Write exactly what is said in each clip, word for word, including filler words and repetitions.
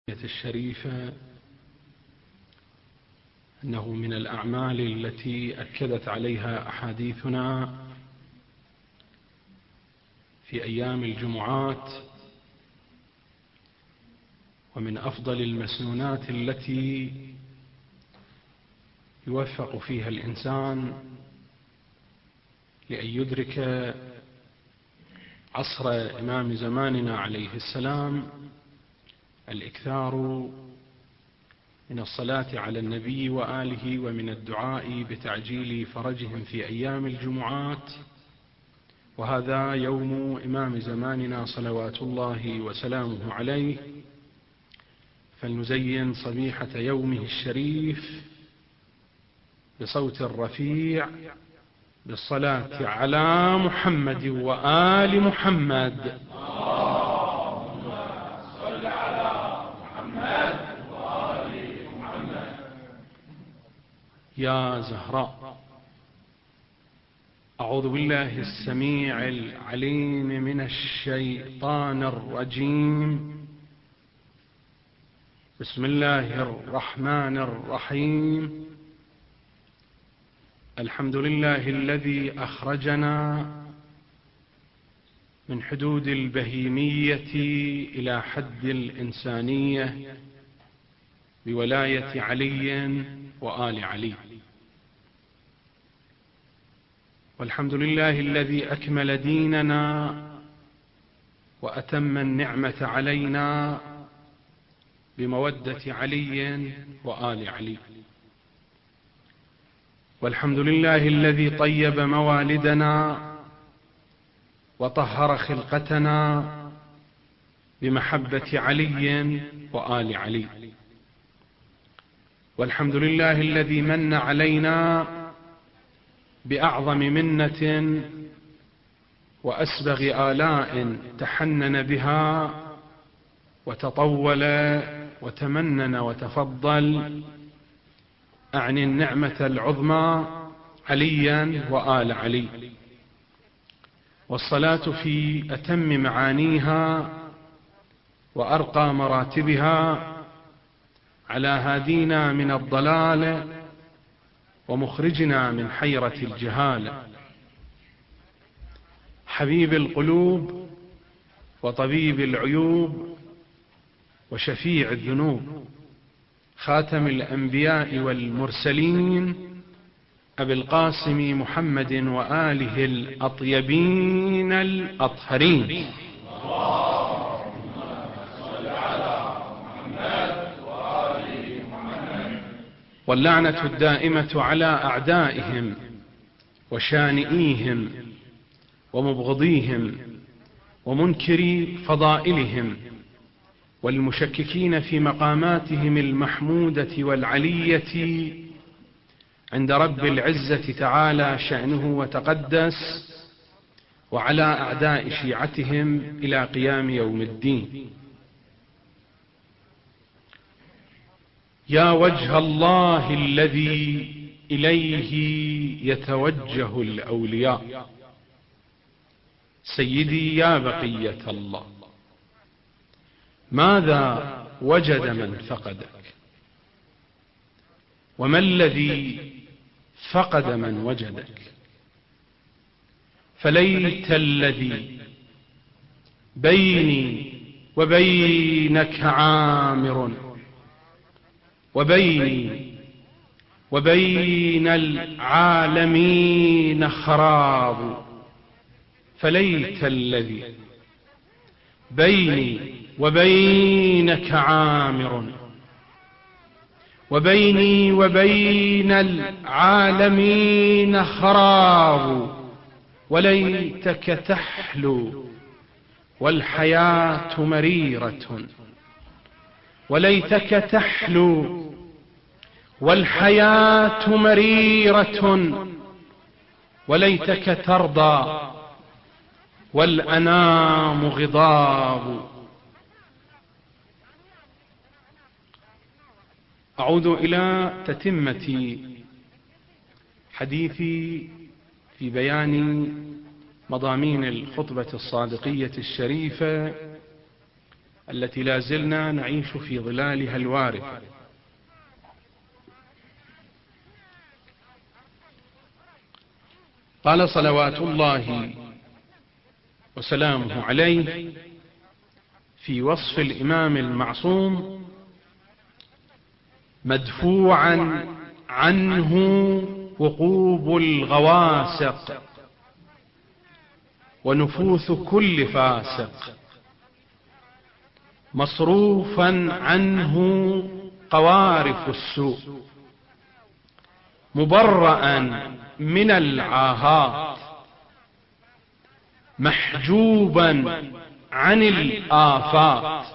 الشريفة أنه من الأعمال التي أكدت عليها أحاديثنا في أيام الجمعات، ومن أفضل المسنونات التي يوفق فيها الإنسان لأن يدرك عصر إمام زماننا عليه السلام، الإكثار من الصلاة على النبي وآله ومن الدعاء بتعجيل فرجهم في أيام الجمعات. وهذا يوم إمام زماننا صلوات الله وسلامه عليه، فلنزين صبيحة يومه الشريف بصوت رفيع بالصلاة على محمد وآل محمد. يا زهراء، أعوذ بالله السميع العليم من الشيطان الرجيم. بسم الله الرحمن الرحيم. الحمد لله الذي أخرجنا من حدود البهيمية إلى حد الإنسانية بولاية علي وآل علي. والحمد لله الذي أكمل ديننا وأتم النعمة علينا بمودة علي وآل علي. والحمد لله الذي طيب موالدنا وطهر خلقتنا بمحبة علي وآل علي. والحمد لله الذي من علينا بأعظم منة وأسبغ آلاء تحنن بها وتطول وتمنن وتفضل، أعني النعمة العظمى عليا وآل علي. والصلاة في أتم معانيها وأرقى مراتبها على هادينا من الضلال ومخرجنا من حيرة الجهال، حبيب القلوب وطبيب العيوب وشفيع الذنوب، خاتم الأنبياء والمرسلين، أبي القاسم محمد وآله الأطيبين الأطهرين. واللعنة الدائمة على أعدائهم وشانئيهم ومبغضيهم ومنكري فضائلهم والمشككين في مقاماتهم المحمودة والعلية عند رب العزة تعالى شأنه وتقدس، وعلى أعداء شيعتهم إلى قيام يوم الدين. يا وجه الله الذي إليه يتوجه الأولياء، سيدي يا بقية الله، ماذا وجد من فقدك؟ وما الذي فقد من وجدك؟ فليت الذي بيني وبينك عامر، وبيني وبين العالمين خراب. فليت الذي بيني وبينك عامر، وبيني وبين العالمين خراب. وليتك تحلو والحياة مريرة، وليتك تحلو والحياة مريرة، وليتك ترضى والأنام غضاب. أعود إلى تتمة حديثي في بيان مضامين الخطبة الصادقية الشريفة التي لا زلنا نعيش في ظلالها الوارفة. قال صلوات الله وسلامه عليه في وصف الإمام المعصوم: مدفوعا عنه وقوب الغواسق ونفوث كل فاسق، مصروفا عنه قوارف السوء، مبرأ من العاهات، محجوبا عن الآفات،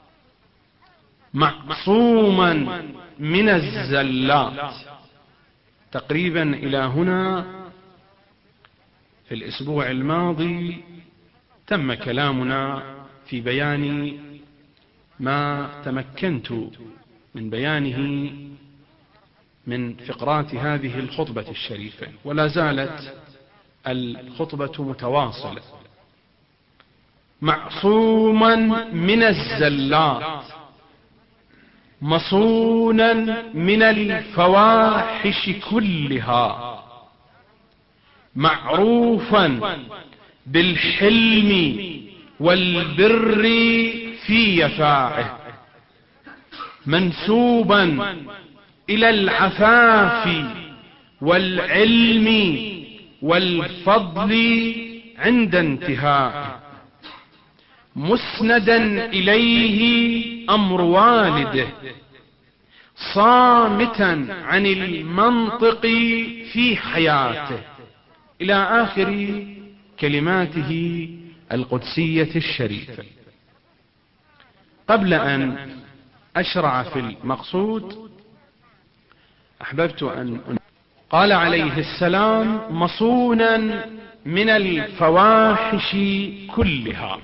معصوما من الزلات. تقريبا إلى هنا في الأسبوع الماضي تم كلامنا في بيان ما تمكنت من بيانه من فقرات هذه الخطبة الشريفة، ولا زالت الخطبة متواصلة. معصوما من الزلات، مصونا من الفواحش كلها، معروفا بالحلم والبر في يفاعه، منسوبا إلى العفاف والعلم والفضل عند انتهائه، مسندا إليه أمر والده، صامتا عن المنطق في حياته، إلى آخر كلماته القدسية الشريفة. قبل أن أشرع في المقصود أحببت أن قال عليه السلام: مصونا من الفواحش كلها.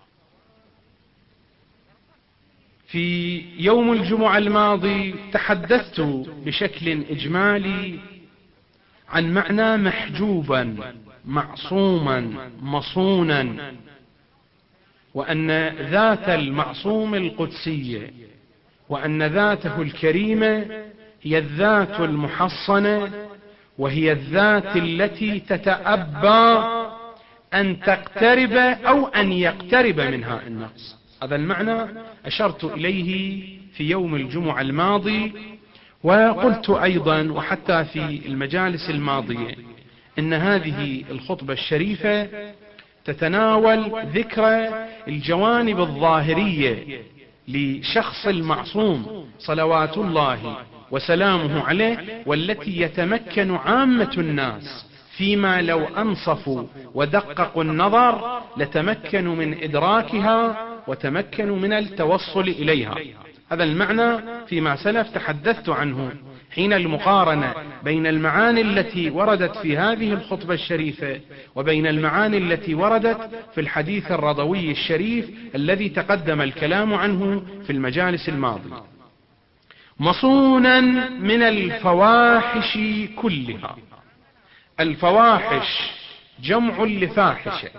في يوم الجمعة الماضي تحدثت بشكل إجمالي عن معنى محجوبا، معصوما، مصونا، وأن ذات المعصوم القدسية وأن ذاته الكريمة هي الذات المحصنة، وهي الذات التي تتأبى أن تقترب أو أن يقترب منها النقص. هذا المعنى أشرت إليه في يوم الجمعة الماضي، وقلت أيضا وحتى في المجالس الماضية إن هذه الخطبة الشريفة تتناول ذكر الجوانب الظاهرية لشخص المعصوم صلوات الله وسلامه عليه، والتي يتمكن عامة الناس فيما لو أنصفوا ودققوا النظر لتمكنوا من إدراكها وتمكنوا من التوصل إليها. هذا المعنى فيما سلف تحدثت عنه حين المقارنة بين المعاني التي وردت في هذه الخطبة الشريفة وبين المعاني التي وردت في الحديث الرضوي الشريف الذي تقدم الكلام عنه في المجالس الماضية. مصونا من الفواحش كلها. الفواحش جمع لفاحشة.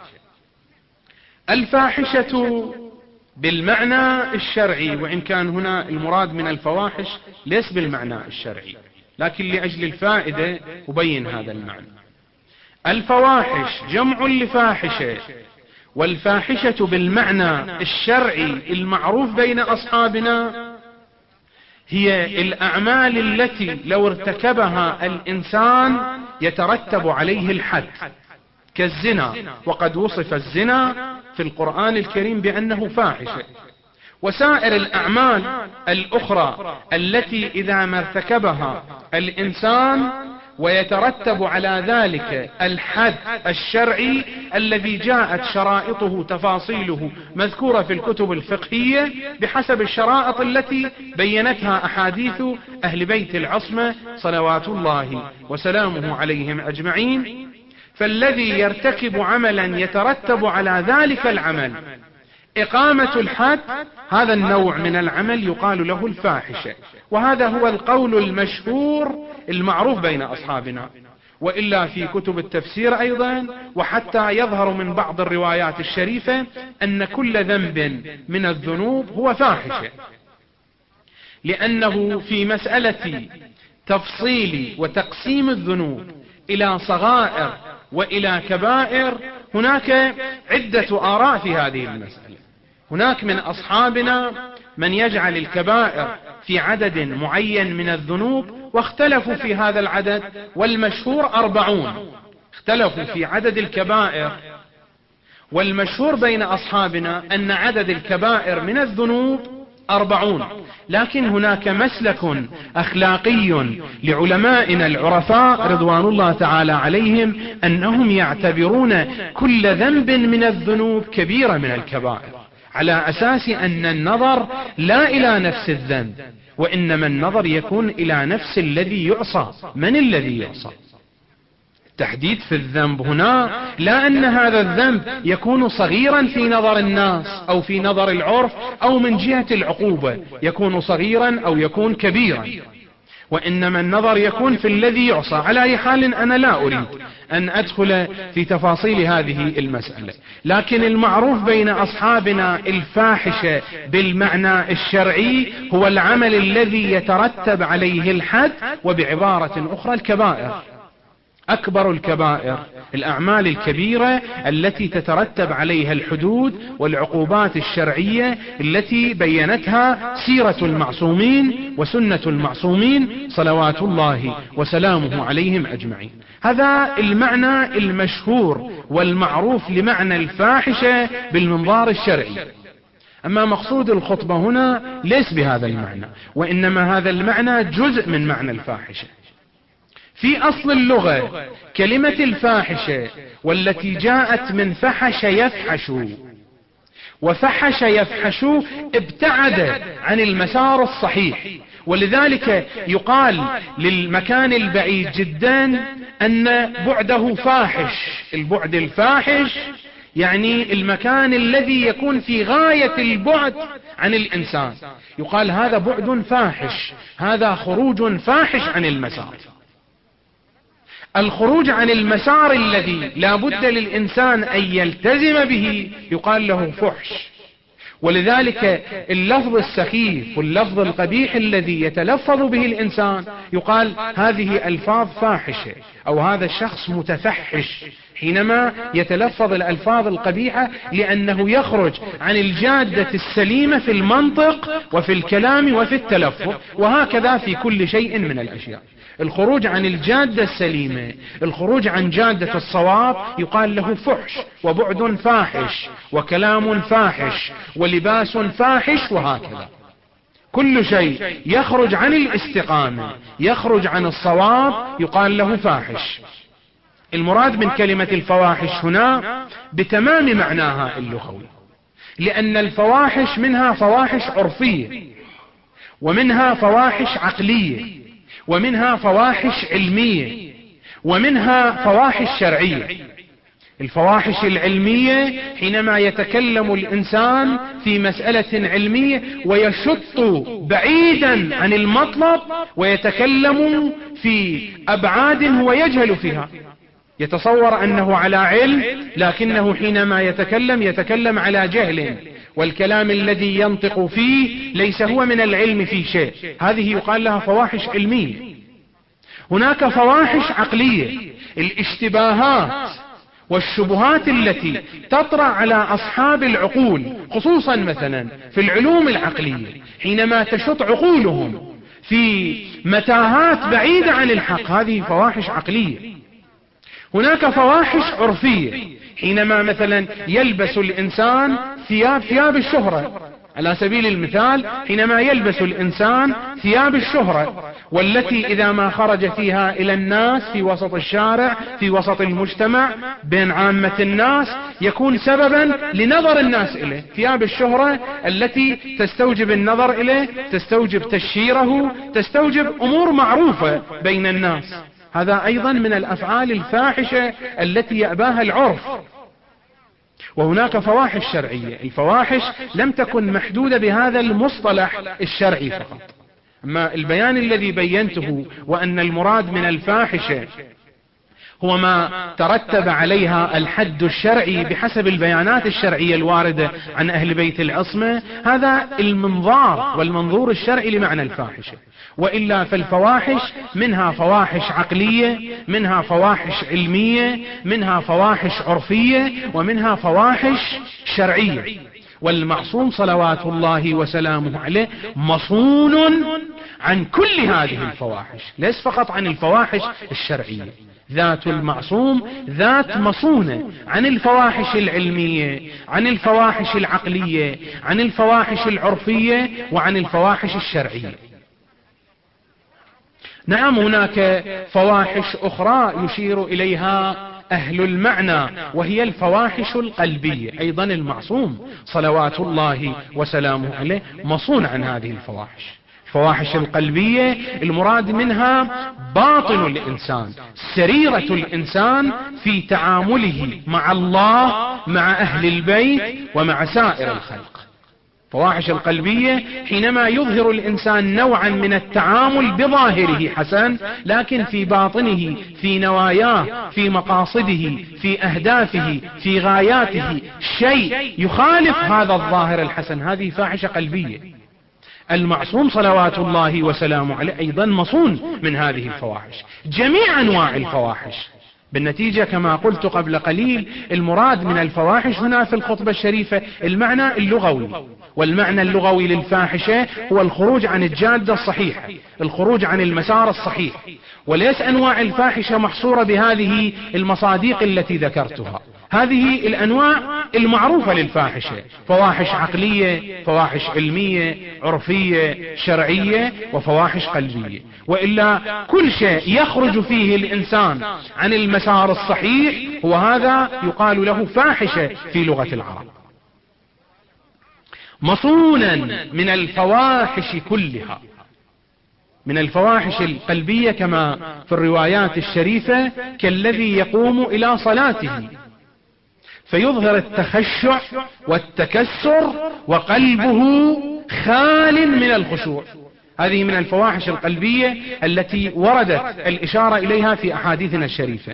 الفاحشة بالمعنى الشرعي، وإن كان هنا المراد من الفواحش ليس بالمعنى الشرعي، لكن لأجل الفائدة أبين هذا المعنى. الفواحش جمع لفاحشة، والفاحشة بالمعنى الشرعي المعروف بين أصحابنا هي الأعمال التي لو ارتكبها الإنسان يترتب عليه الحد، كالزنا، وقد وصف الزنا في القرآن الكريم بأنه فاحشة. وسائر الأعمال الأخرى التي إذا ما ارتكبها الإنسان ويترتب على ذلك الحد الشرعي الذي جاءت شرائطه تفاصيله مذكورة في الكتب الفقهية بحسب الشرائط التي بينتها أحاديث أهل بيت العصمة صلوات الله وسلامه عليهم أجمعين. فالذي يرتكب عملا يترتب على ذلك العمل إقامة الحد، هذا النوع من العمل يقال له الفاحشة، وهذا هو القول المشهور المعروف بين أصحابنا. وإلا في كتب التفسير أيضا، وحتى يظهر من بعض الروايات الشريفة أن كل ذنب من الذنوب هو فاحشة، لأنه في مسألة تفصيل وتقسيم الذنوب إلى صغائر وإلى كبائر هناك عدة آراء في هذه المسألة. هناك من أصحابنا من يجعل الكبائر في عدد معين من الذنوب، واختلفوا في هذا العدد، والمشهور أربعون. اختلفوا في عدد الكبائر، والمشهور بين أصحابنا أن عدد الكبائر من الذنوب أربعون. لكن هناك مسلك أخلاقي لعلمائنا العرفاء رضوان الله تعالى عليهم، أنهم يعتبرون كل ذنب من الذنوب كبيرة من الكبائر، على أساس أن النظر لا إلى نفس الذنب، وإنما النظر يكون إلى نفس الذي يعصى. من الذي يعصى؟ التحديد في الذنب هنا لا أن هذا الذنب يكون صغيرا في نظر الناس أو في نظر العرف أو من جهة العقوبة يكون صغيرا أو يكون كبيرا، وإنما النظر يكون في الذي يعصى. على أي حال أنا لا أريد أن أدخل في تفاصيل هذه المسألة، لكن المعروف بين أصحابنا الفاحشة بالمعنى الشرعي هو العمل الذي يترتب عليه الحد، وبعبارة أخرى الكبائر. أكبر الكبائر الأعمال الكبيرة التي تترتب عليها الحدود والعقوبات الشرعية التي بينتها سيرة المعصومين وسنة المعصومين صلوات الله وسلامه عليهم أجمعين. هذا المعنى المشهور والمعروف لمعنى الفاحشة بالمنظار الشرعي. أما مقصود الخطبة هنا ليس بهذا المعنى، وإنما هذا المعنى جزء من معنى الفاحشة. في أصل اللغة كلمة الفاحشة والتي جاءت من فحش يفحش، وفحش يفحش ابتعد عن المسار الصحيح، ولذلك يقال للمكان البعيد جدا أن بعده فاحش. البعد الفاحش يعني المكان الذي يكون في غاية البعد عن الإنسان، يقال هذا بعد فاحش، هذا خروج فاحش عن المسار. الخروج عن المسار الذي لا بد للإنسان أن يلتزم به يقال له فحش. ولذلك اللفظ السخيف واللفظ القبيح الذي يتلفظ به الإنسان يقال هذه ألفاظ فاحشة، أو هذا الشخص متفحش حينما يتلفظ الألفاظ القبيحة، لأنه يخرج عن الجادة السليمة في المنطق وفي الكلام وفي التلفظ، وهكذا في كل شيء من الأشياء. الخروج عن الجادة السليمة، الخروج عن جادة الصواب يقال له فحش، وبعد فاحش، وكلام فاحش، ولباس فاحش، وهكذا. كل شيء يخرج عن الاستقامة، يخرج عن الصواب يقال له فاحش. المراد من كلمة الفواحش هنا بتمام معناها اللغوي، لأن الفواحش منها فواحش عرفية، ومنها فواحش عقلية، ومنها فواحش علمية، ومنها فواحش شرعية. الفواحش العلمية حينما يتكلم الإنسان في مسألة علمية ويشط بعيدا عن المطلب ويتكلم في أبعاد هو يجهل فيها، يتصور أنه على علم، لكنه حينما يتكلم يتكلم على جهل، والكلام الذي ينطق فيه ليس هو من العلم في شيء. هذه يقال لها فواحش علمية. هناك فواحش عقلية، الاشتباهات والشبهات التي تطرأ على أصحاب العقول، خصوصا مثلا في العلوم العقلية، حينما تشط عقولهم في متاهات بعيدة عن الحق، هذه فواحش عقلية. هناك فواحش عرفية، حينما مثلا يلبس الإنسان ثياب ثياب الشهرة، على سبيل المثال حينما يلبس الإنسان ثياب الشهرة، والتي إذا ما خرج فيها إلى الناس في وسط الشارع في وسط المجتمع بين عامة الناس يكون سببا لنظر الناس إليه. ثياب الشهرة التي تستوجب النظر إليه، تستوجب تشهيره، تستوجب أمور معروفة بين الناس. هذا أيضا من الأفعال الفاحشة التي يأباها العرف. وهناك فواحش شرعية، الفواحش لم تكن محدودة بهذا المصطلح الشرعي فقط. أما البيان الذي بينته وأن المراد من الفاحشة هو ما ترتب عليها الحد الشرعي بحسب البيانات الشرعية الواردة عن أهل بيت العصمة. هذا المنظار والمنظور الشرعي لمعنى الفاحشة. وإلا فالفواحش منها فواحش عقلية، منها فواحش علمية، منها فواحش عرفية، ومنها فواحش شرعية. والمعصوم صلوات الله وسلامه عليه مصون عن كل هذه الفواحش، ليس فقط عن الفواحش الشرعية. ذات المعصوم ذات مصونة عن الفواحش العلمية، عن الفواحش العقلية، عن الفواحش العرفية، وعن الفواحش الشرعية. نعم هناك فواحش أخرى يشير إليها أهل المعنى، وهي الفواحش القلبية. أيضا المعصوم صلوات الله وسلامه عليه مصون عن هذه الفواحش. الفواحش القلبية المراد منها باطن الإنسان، سريرة الإنسان في تعامله مع الله، مع أهل البيت، ومع سائر الخلق. فواحش القلبية حينما يظهر الإنسان نوعا من التعامل بظاهره حسن، لكن في باطنه، في نواياه، في مقاصده، في أهدافه، في غاياته شيء يخالف هذا الظاهر الحسن، هذه فاحشة قلبية. المعصوم صلوات الله وسلامه عليه أيضا مصون من هذه الفواحش، جميع أنواع الفواحش. بالنتيجة كما قلت قبل قليل، المراد من الفواحش هنا في الخطبة الشريفة المعنى اللغوي، والمعنى اللغوي للفاحشة هو الخروج عن الجادة الصحيحة، الخروج عن المسار الصحيح، وليس أنواع الفاحشة محصورة بهذه المصادق التي ذكرتها. هذه الأنواع المعروفة للفاحشة: فواحش عقلية، فواحش علمية، عرفية، شرعية، وفواحش قلبية. وإلا كل شيء يخرج فيه الإنسان عن المسار الصحيح هو هذا يقال له فاحشة في لغة العرب. مصونا من الفواحش كلها، من الفواحش القلبية كما في الروايات الشريفة: كالذي يقوم إلى صلاته فيظهر التخشع والتكسر وقلبه خال من الخشوع. هذه من الفواحش القلبية التي وردت الإشارة إليها في أحاديثنا الشريفة.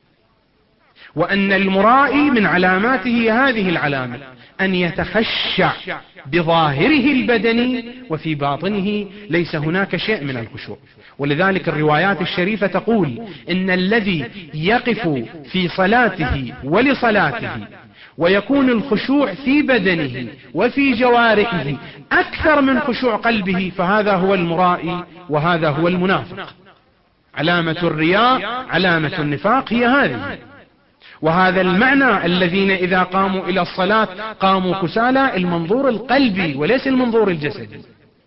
وأن المرائي من علاماته هذه العلامة: أن يتخشع بظاهره البدني وفي باطنه ليس هناك شيء من الخشوع. ولذلك الروايات الشريفة تقول إن الذي يقف في صلاته ولصلاته ويكون الخشوع في بدنه وفي جوارحه أكثر من خشوع قلبه فهذا هو المرائي وهذا هو المنافق. علامة الرياء، علامة النفاق هي هذه. وهذا المعنى: الذين إذا قاموا إلى الصلاة قاموا كسالى، المنظور القلبي وليس المنظور الجسدي.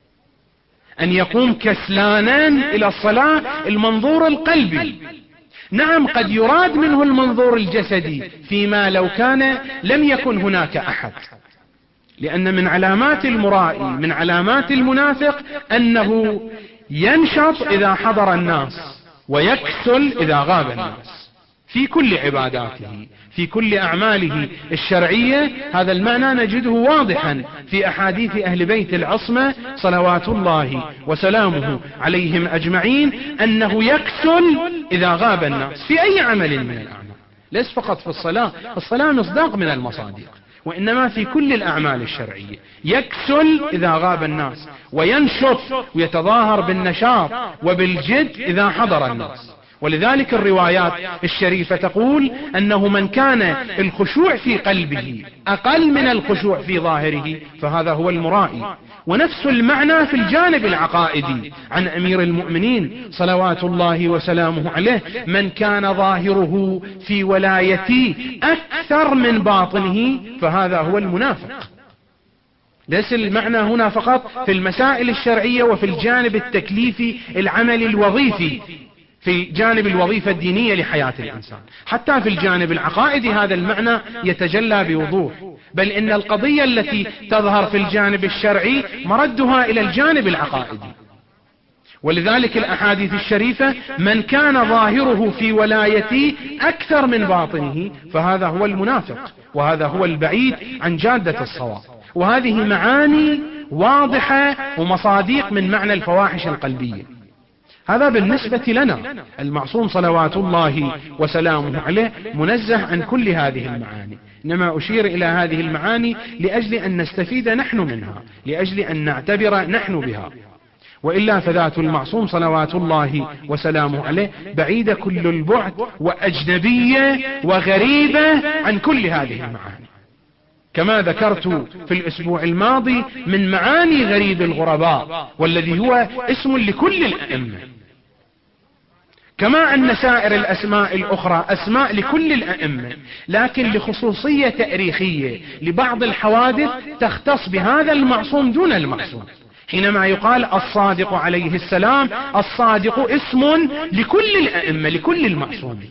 أن يقوم كسلانا إلى الصلاة المنظور القلبي. نعم قد يراد منه المنظور الجسدي فيما لو كان لم يكن هناك أحد، لأن من علامات المرائي، من علامات المنافق، أنه ينشط إذا حضر الناس ويكسل إذا غاب الناس في كل عباداته، في كل أعماله الشرعية. هذا المعنى نجده واضحا في أحاديث أهل بيت العصمة صلوات الله وسلامه عليهم أجمعين، أنه يكسل إذا غاب الناس في أي عمل من الأعمال، ليس فقط في الصلاة. الصلاة مصداق من المصادق، وإنما في كل الأعمال الشرعية. يكسل إذا غاب الناس وينشط ويتظاهر بالنشاط وبالجد إذا حضر الناس. ولذلك الروايات الشريفة تقول أنه من كان الخشوع في قلبه أقل من الخشوع في ظاهره فهذا هو المرائي. ونفس المعنى في الجانب العقائدي عن أمير المؤمنين صلوات الله وسلامه عليه: من كان ظاهره في ولايتي أكثر من باطنه فهذا هو المنافق. ليس المعنى هنا فقط في المسائل الشرعية وفي الجانب التكليفي العملي الوظيفي، في جانب الوظيفة الدينية لحياة الإنسان، حتى في الجانب العقائدي هذا المعنى يتجلى بوضوح. بل إن القضية التي تظهر في الجانب الشرعي مردها إلى الجانب العقائدي. ولذلك الأحاديث الشريفة: من كان ظاهره في ولايتي أكثر من باطنه فهذا هو المنافق، وهذا هو البعيد عن جادة الصواب. وهذه معاني واضحة ومصادق من معنى الفواحش القلبية. هذا بالنسبة لنا. المعصوم صلوات الله وسلامه عليه منزه عن كل هذه المعاني، إنما أشير إلى هذه المعاني لأجل أن نستفيد نحن منها، لأجل أن نعتبر نحن بها، وإلا فذات المعصوم صلوات الله وسلامه عليه بعيدة كل البعد وأجنبية وغريبة عن كل هذه المعاني، كما ذكرت في الأسبوع الماضي من معاني غريب الغرباء، والذي هو اسم لكل الأئمة، كما أن سائر الأسماء الأخرى أسماء لكل الأئمة، لكن لخصوصية تاريخية لبعض الحوادث تختص بهذا المعصوم دون المعصوم. حينما يقال الصادق عليه السلام، الصادق اسم لكل الأئمة لكل المعصومين،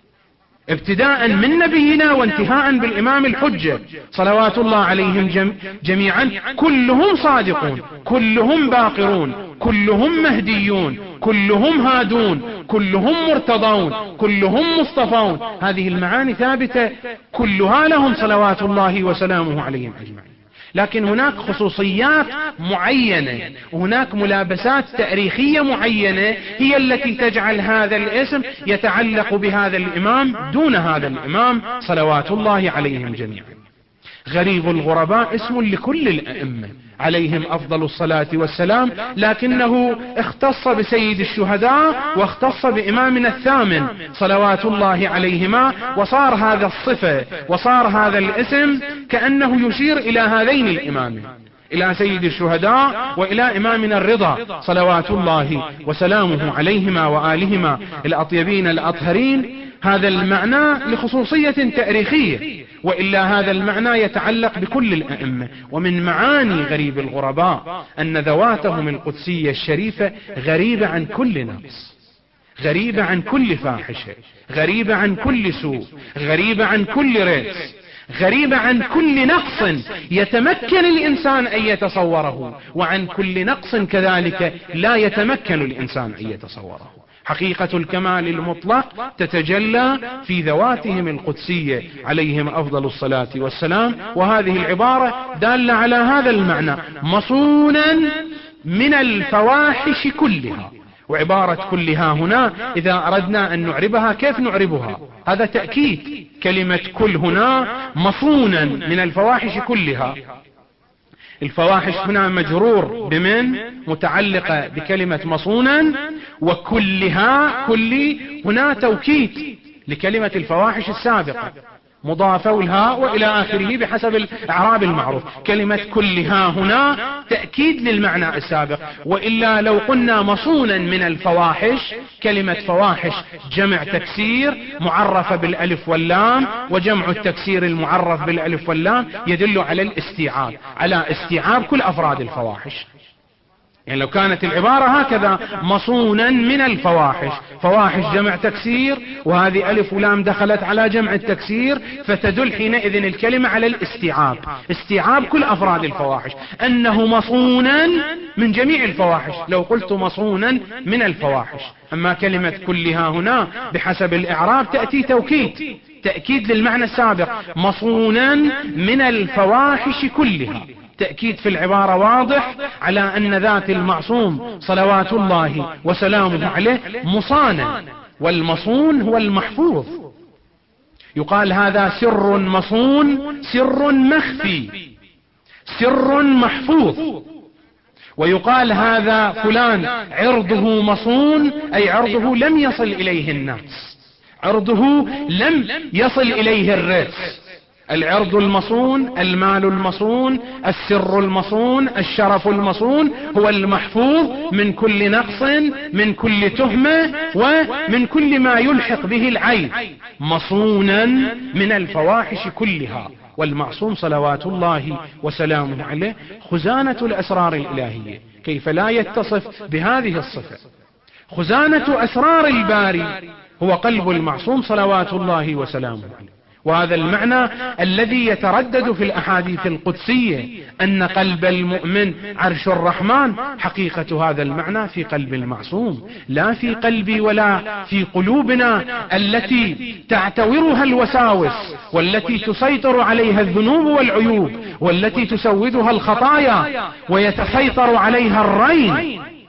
ابتداء من نبينا وانتهاء بالإمام الحجة صلوات الله عليهم جميعا، كلهم صادقون، كلهم باقرون، كلهم مهديون، كلهم هادون، كلهم مرتضون، كلهم مصطفون. هذه المعاني ثابتة كلها لهم صلوات الله وسلامه عليهم أجمعين، لكن هناك خصوصيات معينة وهناك ملابسات تاريخية معينة هي التي تجعل هذا الاسم يتعلق بهذا الإمام دون هذا الإمام صلوات الله عليهم جميعا. غريب الغرباء اسم لكل الأئمة عليهم أفضل الصلاة والسلام، لكنه اختص بسيد الشهداء واختص بإمامنا الثامن صلوات الله عليهما، وصار هذا الصفة وصار هذا الاسم كأنه يشير إلى هذين الإمامين، إلى سيد الشهداء وإلى إمامنا الرضا صلوات الله وسلامه عليهما وآلهما الأطيبين الأطهرين. هذا المعنى لخصوصية تاريخية، وإلا هذا المعنى يتعلق بكل الأئمة. ومن معاني غريب الغرباء أن ذواتهم القدسية الشريفة غريبة عن كل نقص، غريبة عن كل فاحشة، غريبة عن كل سوء، غريبة عن كل رئيس، غريبة عن كل نقص يتمكن الإنسان أن يتصوره، وعن كل نقص كذلك لا يتمكن الإنسان أن يتصوره. حقيقة الكمال المطلق تتجلى في ذواتهم القدسية عليهم أفضل الصلاة والسلام، وهذه العبارة دالة على هذا المعنى، مصونا من الفواحش كلها. وعبارة كلها هنا إذا أردنا أن نعربها كيف نعربها؟ هذا تأكيد كلمة كل هنا مصونا من الفواحش كلها. الفواحش هنا مجرور بمن، متعلقة بكلمة مصونا، وكلها كل هنا توكيد لكلمة الفواحش السابقة، مضافة الهاء وإلى آخره بحسب الإعراب المعروف. كلمة كلها هنا تأكيد للمعنى السابق، وإلا لو قلنا مصونا من الفواحش، كلمة فواحش جمع تكسير معرفة بالألف واللام، وجمع التكسير المعرف بالألف واللام يدل على الاستيعاب، على استيعاب كل أفراد الفواحش. يعني لو كانت العبارة هكذا مصونا من الفواحش، فواحش جمع تكسير وهذه ألف ولام دخلت على جمع التكسير، فتدل حينئذ الكلمة على الاستيعاب، استيعاب كل أفراد الفواحش، أنه مصونا من جميع الفواحش لو قلت مصونا من الفواحش. أما كلمة كلها هنا بحسب الإعراب تأتي توكيد، تأكيد للمعنى السابق، مصونا من الفواحش كلها، تأكيد في العبارة واضح على أن ذات المعصوم صلوات الله وسلامه عليه مصانا، والمصون هو المحفوظ. يقال هذا سر مصون، سر مخفي، سر محفوظ. ويقال هذا فلان عرضه مصون، أي عرضه لم يصل إليه الناس، عرضه لم يصل إليه الرأس. العرض المصون، المال المصون، السر المصون، الشرف المصون، هو المحفوظ من كل نقص، من كل تهمة، ومن كل ما يلحق به العيب، مصونا من الفواحش كلها. والمعصوم صلوات الله وسلامه عليه خزانة الأسرار الإلهية، كيف لا يتصف بهذه الصفة؟ خزانة أسرار الباري هو قلب المعصوم صلوات الله وسلامه عليه. وهذا المعنى الذي يتردد في الأحاديث القدسية أن قلب المؤمن عرش الرحمن، حقيقة هذا المعنى في قلب المعصوم، لا في قلبي ولا في قلوبنا التي تعتورها الوساوس، والتي تسيطر عليها الذنوب والعيوب، والتي تسودها الخطايا ويتسيطر عليها الرين.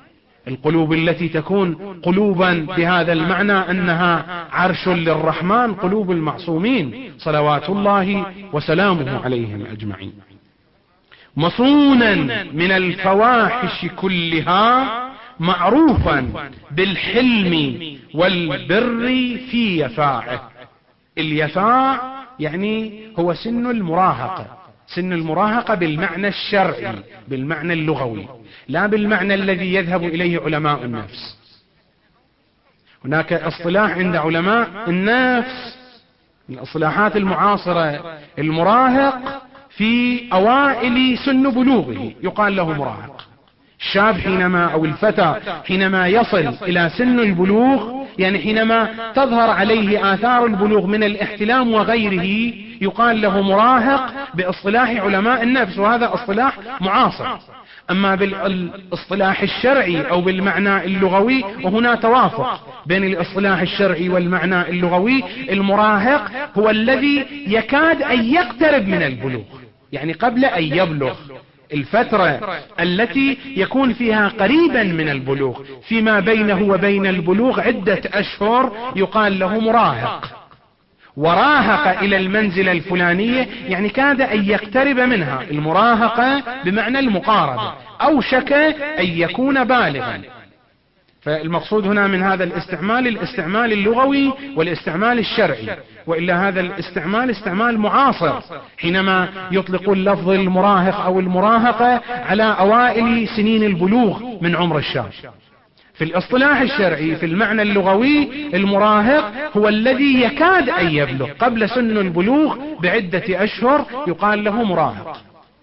القلوب التي تكون قلوبا بهذا المعنى أنها عرش للرحمن، قلوب المعصومين صلوات الله وسلامه عليهم أجمعين. مصونا من الفواحش كلها، معروفا بالحلم والبر في يفاعه. اليفاع يعني هو سن المراهقة، سن المراهقة بالمعنى الشرعي، بالمعنى اللغوي، لا بالمعنى الذي يذهب إليه علماء النفس. هناك اصطلاح عند علماء النفس، الاصطلاحات المعاصرة، المراهق في أوائل سن بلوغه يقال له مراهق. الشاب حينما أو الفتى حينما يصل إلى سن البلوغ، يعني حينما تظهر عليه آثار البلوغ من الاحتلام وغيره، يقال له مراهق باصطلاح علماء النفس، وهذا اصطلاح معاصر. أما بالاصطلاح الشرعي أو بالمعنى اللغوي، وهنا توافق بين الاصطلاح الشرعي والمعنى اللغوي، المراهق هو الذي يكاد أن يقترب من البلوغ، يعني قبل أن يبلغ، الفترة التي يكون فيها قريبا من البلوغ، فيما بينه وبين البلوغ عدة أشهر، يقال له مراهق. وراهق إلى المنزلة الفلانية، يعني كاد أن يقترب منها. المراهقة بمعنى المقاربة، أوشك أن يكون بالغا. فالمقصود هنا من هذا الاستعمال الاستعمال اللغوي والاستعمال الشرعي، وإلا هذا الاستعمال استعمال معاصر، حينما يطلق اللفظ المراهق أو المراهقة على أوائل سنين البلوغ من عمر الشاب. في الاصطلاح الشرعي في المعنى اللغوي، المراهق هو الذي يكاد أن يبلغ قبل سن البلوغ بعدة أشهر، يقال له مراهق.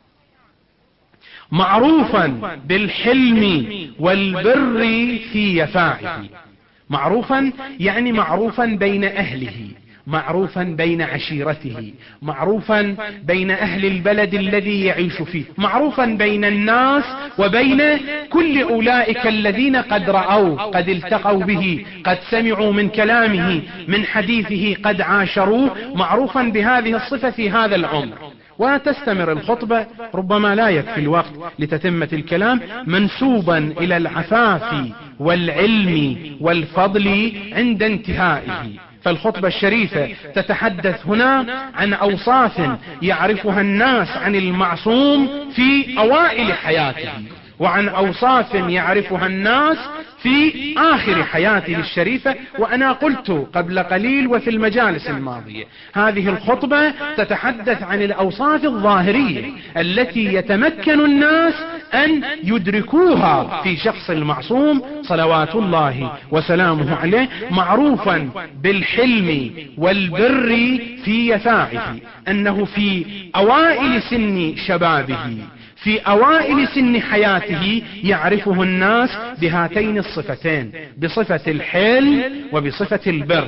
معروفا بالحلم والبر في يفاعه. معروفا يعني معروفا بين أهله، معروفا بين عشيرته، معروفا بين أهل البلد الذي يعيش فيه، معروفا بين الناس وبين كل أولئك الذين قد رأوا، قد التقوا به، قد سمعوا من كلامه، من حديثه، قد عاشروه، معروفا بهذه الصفة في هذا العمر. وتستمر الخطبة، ربما لا يكفي الوقت لتتمة الكلام، منسوبا إلى العفاف والعلم والفضل عند انتهائه. فالخطبة الشريفة تتحدث هنا عن أوصاف يعرفها الناس عن المعصوم في أوائل حياته، وعن أوصاف يعرفها الناس في آخر حياته الشريفة. وأنا قلت قبل قليل وفي المجالس الماضية، هذه الخطبة تتحدث عن الأوصاف الظاهرية التي يتمكن الناس أن يدركوها في شخص المعصوم صلوات الله وسلامه عليه، معروفا بالحلم والبر في يفاعه، أنه في أوائل سن شبابه، في أوائل سن حياته، يعرفه الناس بهاتين الصفتين، بصفة الحلم وبصفة البر.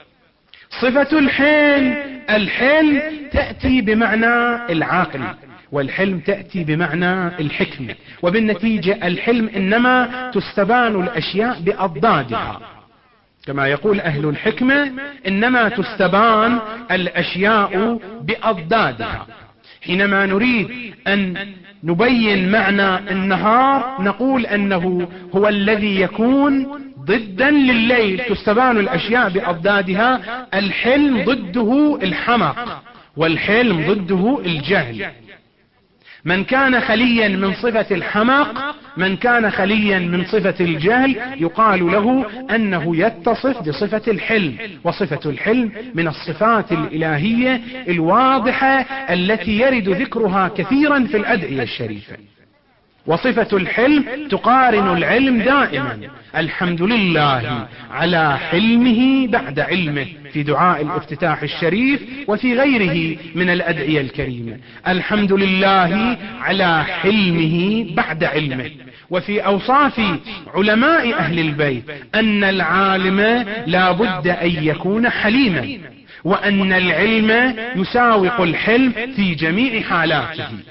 صفة الحلم، الحلم تأتي بمعنى العاقل، والحلم تأتي بمعنى الحكمة، وبالنتيجة الحلم إنما تستبان الأشياء بأضدادها، كما يقول أهل الحكمة إنما تستبان الأشياء بأضدادها. حينما نريد أن نبين معنى النهار، نقول أنه هو الذي يكون ضدا لليل، تستبان الأشياء بأضدادها. الحلم ضده الحمق، والحلم ضده الجهل. من كان خليا من صفة الحمق، من كان خليا من صفة الجهل، يقال له أنه يتصف بصفة الحلم. وصفة الحلم من الصفات الإلهية الواضحة التي يرد ذكرها كثيرا في الأدعية الشريفة. وصفة الحلم تقارن العلم دائما. الحمد لله على حلمه بعد علمه، في دعاء الافتتاح الشريف وفي غيره من الأدعية الكريمة. الحمد لله على حلمه بعد علمه. وفي أوصاف علماء أهل البيت أن العالم لا بد أن يكون حليما، وأن العلم يساوق الحلم في جميع حالاته.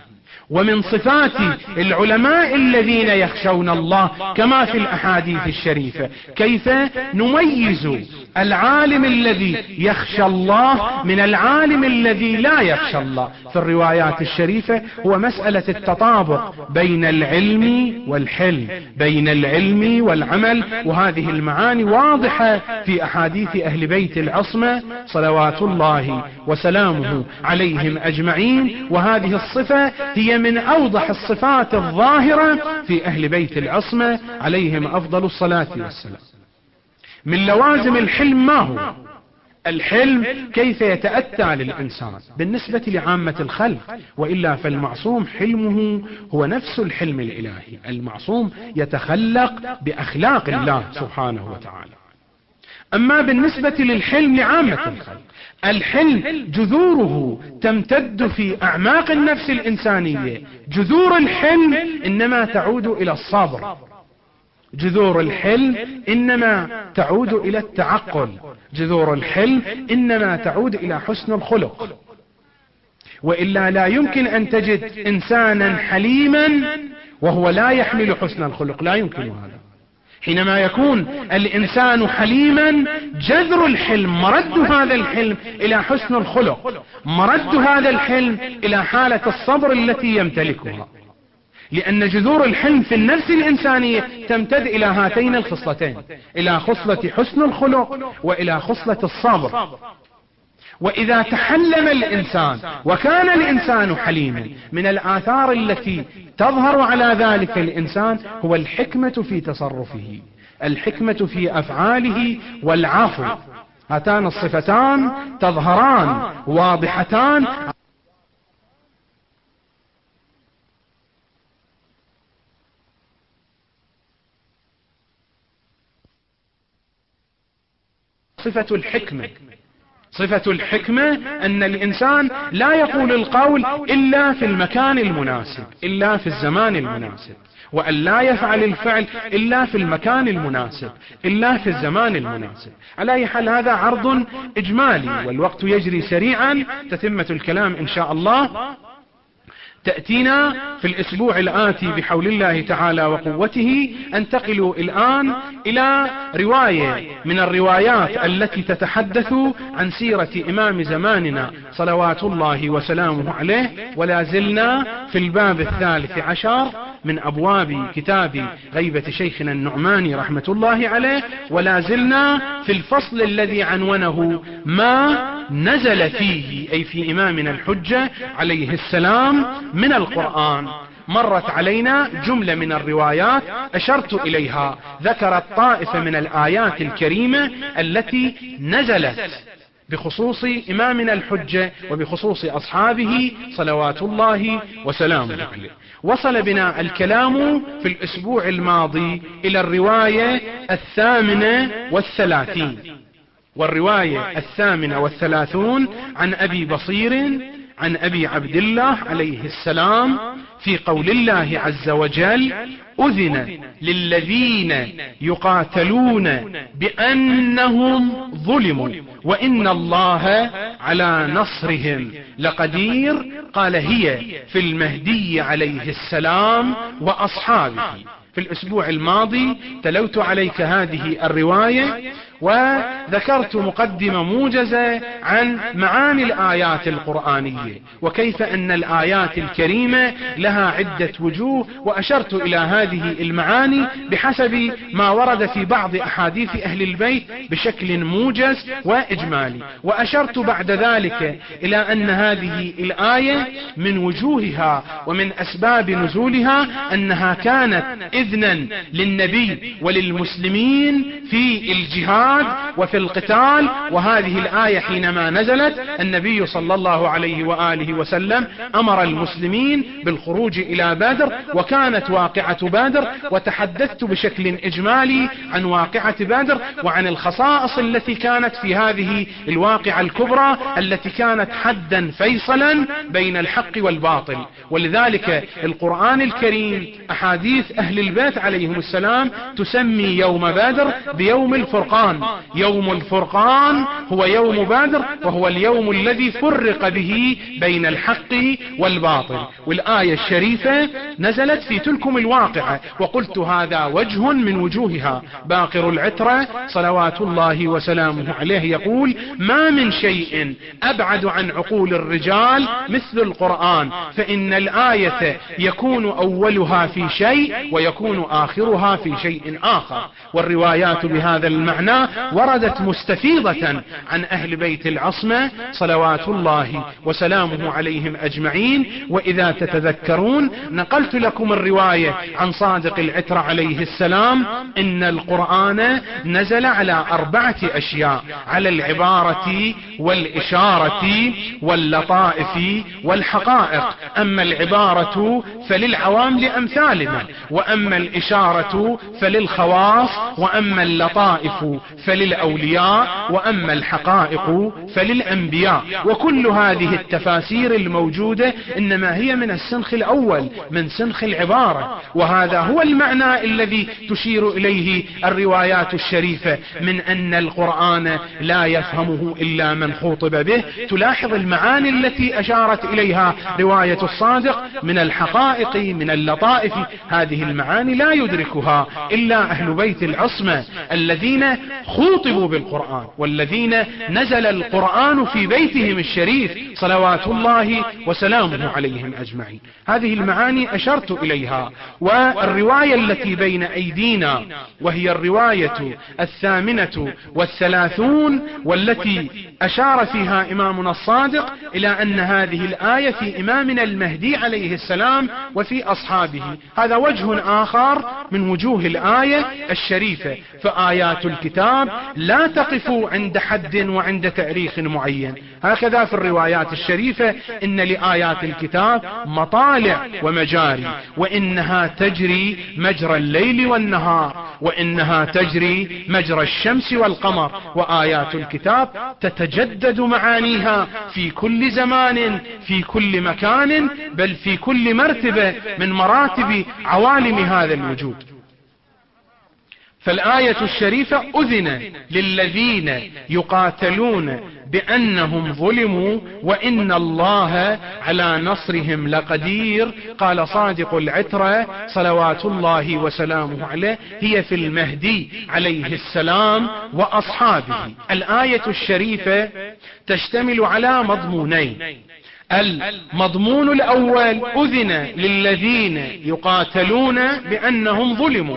ومن صفات العلماء الذين يخشون الله كما في الأحاديث الشريفة. كيف نميز العالم الذي يخشى الله من العالم الذي لا يخشى الله؟ في الروايات الشريفة هو مسألة التطابق بين العلم والحلم، بين العلم والعمل، وهذه المعاني واضحة في أحاديث أهل بيت العصمة صلوات الله وسلامه عليهم أجمعين. وهذه الصفة هي من أوضح الصفات الظاهرة في أهل بيت العصمة عليهم أفضل الصلاة والسلام. من لوازم الحلم ما هو؟ الحلم كيف يتأتى للإنسان بالنسبة لعامة الخلق، وإلا فالمعصوم حلمه هو نفس الحلم الإلهي. المعصوم يتخلق بأخلاق الله سبحانه وتعالى. أما بالنسبة للحلم لعامة الخلق، الحلم جذوره تمتد في أعماق النفس الإنسانية. جذور الحلم إنما تعود إلى الصبر، جذور الحلم إنما تعود إلى التعقل، جذور الحلم إنما تعود إلى حسن الخلق. وإلا لا يمكن أن تجد إنسانا حليما وهو لا يحمل حسن الخلق، لا يمكن هذا. حينما يكون الإنسان حليما، جذر الحلم مرد هذا الحلم إلى حسن الخلق، مرد هذا الحلم إلى حالة الصبر التي يمتلكها، لأن جذور الحلم في النفس الإنسانية تمتد إلى هاتين الخصلتين، إلى خصلة حسن الخلق وإلى خصلة الصبر. وإذا تحلم الإنسان وكان الإنسان حليما، من الآثار التي تظهر على ذلك الإنسان هو الحكمة في تصرفه، الحكمة في أفعاله والعفو. هاتان الصفتان تظهران واضحتان. صفة الحكمة، صفة الحكمة أن الإنسان لا يقول القول إلا في المكان المناسب، إلا في الزمان المناسب، وأن لا يفعل الفعل إلا في المكان المناسب، إلا في الزمان المناسب. على أي حال هذا عرض إجمالي والوقت يجري سريعا، تتمة الكلام إن شاء الله تأتينا في الأسبوع الآتي بحول الله تعالى وقوته. أنتقل الآن إلى رواية من الروايات التي تتحدث عن سيرة إمام زماننا صلوات الله وسلامه عليه، ولا زلنا في الباب الثالث عشر من أبواب كتاب غيبة شيخنا النعماني رحمة الله عليه، ولا زلنا في الفصل الذي عنونه ما نزل فيه، أي في إمامنا الحجة عليه السلام من القرآن. مرت علينا جملة من الروايات أشرت إليها، ذكرت طائفة من الآيات الكريمة التي نزلت بخصوص إمامنا الحجة وبخصوص أصحابه صلوات الله وسلامه عليه. وصل بنا الكلام في الأسبوع الماضي إلى الرواية الثامنة والثلاثين، والرواية الثامنة والثلاثون عن أبي بصير عن أبي عبد الله عليه السلام في قول الله عز وجل: أذن للذين يقاتلون بأنهم ظلموا وإن الله على نصرهم لقدير. قال: هي في المهدي عليه السلام وأصحابه. في الأسبوع الماضي تلوت عليك هذه الرواية وذكرت مقدمة موجزة عن معاني الآيات القرآنية، وكيف أن الآيات الكريمة لها عدة وجوه، وأشرت إلى هذه المعاني بحسب ما ورد في بعض أحاديث أهل البيت بشكل موجز وإجمالي. وأشرت بعد ذلك إلى أن هذه الآية من وجوهها ومن أسباب نزولها أنها كانت إذنا للنبي وللمسلمين في الجهاد وفي القتال. وهذه الآية حينما نزلت النبي صلى الله عليه وآله وسلم أمر المسلمين بالخروج إلى بدر، وكانت واقعة بدر، وتحدثت بشكل إجمالي عن واقعة بدر وعن الخصائص التي كانت في هذه الواقعة الكبرى التي كانت حدا فيصلا بين الحق والباطل. ولذلك القرآن الكريم، أحاديث أهل البيت عليهم السلام تسمي يوم بدر بيوم الفرقان. يوم الفرقان هو يوم بدر، وهو اليوم الذي فرق به بين الحق والباطل. والآية الشريفة نزلت في تلكم الواقعة، وقلت هذا وجه من وجوهها. باقر العترة صلوات الله وسلامه عليه يقول: ما من شيء أبعد عن عقول الرجال مثل القرآن، فإن الآية يكون أولها في شيء ويكون آخرها في شيء آخر. والروايات بهذا المعنى وردت مستفيضة عن أهل بيت العصمة صلوات الله وسلامه عليهم أجمعين. وإذا تتذكرون نقلت لكم الرواية عن صادق العترة عليه السلام إن القرآن نزل على أربعة أشياء: على العبارة والإشارة واللطائف والحقائق. أما العبارة فللعوام لأمثالنا، وأما الإشارة فللخواص، وأما اللطائف فللأولياء، وأما الحقائق فللأنبياء. وكل هذه التفاسير الموجودة إنما هي من السنخ الأول، من سنخ العبارة. وهذا هو المعنى الذي تشير إليه الروايات الشريفة من أن القرآن لا يفهمه إلا من خوطب به. تلاحظ المعاني التي أشارت إليها رواية الصادق من الحقائق، من اللطائف. هذه المعاني لا يدركها إلا أهل بيت العصمة الذين خوطبوا بالقرآن، والذين نزل القرآن في بيتهم الشريف صلوات الله وسلامه عليهم أجمعين. هذه المعاني أشرت إليها. والرواية التي بين أيدينا وهي الرواية الثامنة والثلاثون، والتي أشار فيها إمامنا الصادق إلى أن هذه الآية في إمامنا المهدي عليه السلام وفي أصحابه. هذا وجه آخر من وجوه الآية الشريفة. فآيات الكتاب لا تقف عند حد وعند تاريخ معين. هكذا في الروايات الشريفة إن لآيات الكتاب مطالع ومجاري، وإنها تجري مجرى الليل والنهار، وإنها تجري مجرى الشمس والقمر. وآيات الكتاب تتجدد معانيها في كل زمان، في كل مكان، بل في كل مرتبة من مراتب عوالم هذا الوجود. فالآية الشريفة: أذن للذين يقاتلون بأنهم ظلموا وإن الله على نصرهم لقدير. قال صادق العترة صلوات الله وسلامه عليه: هي في المهدي عليه السلام وأصحابه. الآية الشريفة تشتمل على مضمونين. المضمون الأول: أذن للذين يقاتلون بأنهم ظلموا.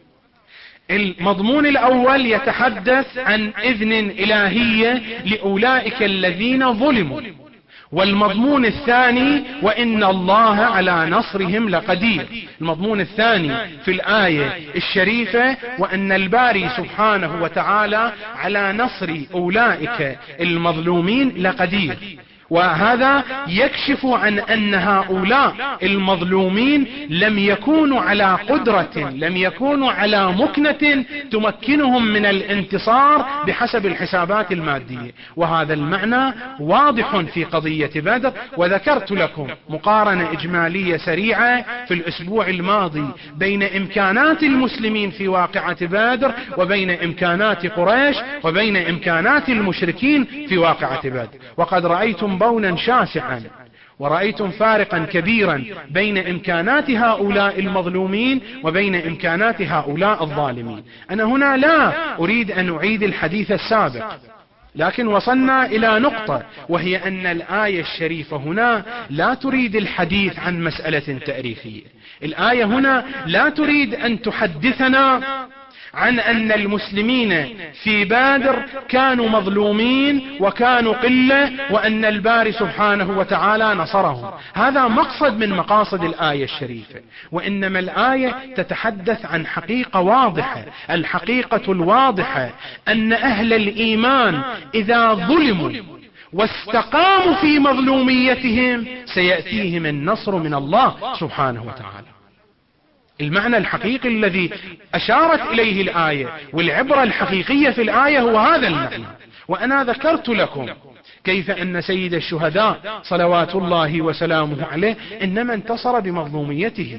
المضمون الأول يتحدث عن إذن إلهية لأولئك الذين ظلموا. والمضمون الثاني: وإن الله على نصرهم لقدير. المضمون الثاني في الآية الشريفة: وأن الباري سبحانه وتعالى على نصر أولئك المظلومين لقدير. وهذا يكشف عن أن هؤلاء المظلومين لم يكونوا على قدرة، لم يكونوا على مكنة تمكنهم من الانتصار بحسب الحسابات المادية. وهذا المعنى واضح في قضية بدر. وذكرت لكم مقارنة إجمالية سريعة في الأسبوع الماضي بين إمكانات المسلمين في واقعة بدر وبين إمكانات قريش وبين إمكانات المشركين في واقعة بدر. وقد رأيتم بونا شاسعا، ورأيتم فارقا كبيرا بين إمكانات هؤلاء المظلومين وبين إمكانات هؤلاء الظالمين. أنا هنا لا أريد أن أعيد الحديث السابق، لكن وصلنا إلى نقطة، وهي أن الآية الشريفة هنا لا تريد الحديث عن مسألة تاريخية. الآية هنا لا تريد أن تحدثنا عن أن المسلمين في بدر كانوا مظلومين وكانوا قلة، وأن الباري سبحانه وتعالى نصرهم. هذا مقصد من مقاصد الآية الشريفة. وإنما الآية تتحدث عن حقيقة واضحة. الحقيقة الواضحة أن أهل الإيمان إذا ظلموا واستقاموا في مظلوميتهم سيأتيهم النصر من الله سبحانه وتعالى. المعنى الحقيقي الذي أشارت إليه الآية والعبرة الحقيقية في الآية هو هذا المعنى. وأنا ذكرت لكم كيف أن سيد الشهداء صلوات الله وسلامه عليه إنما انتصر بمظلوميته،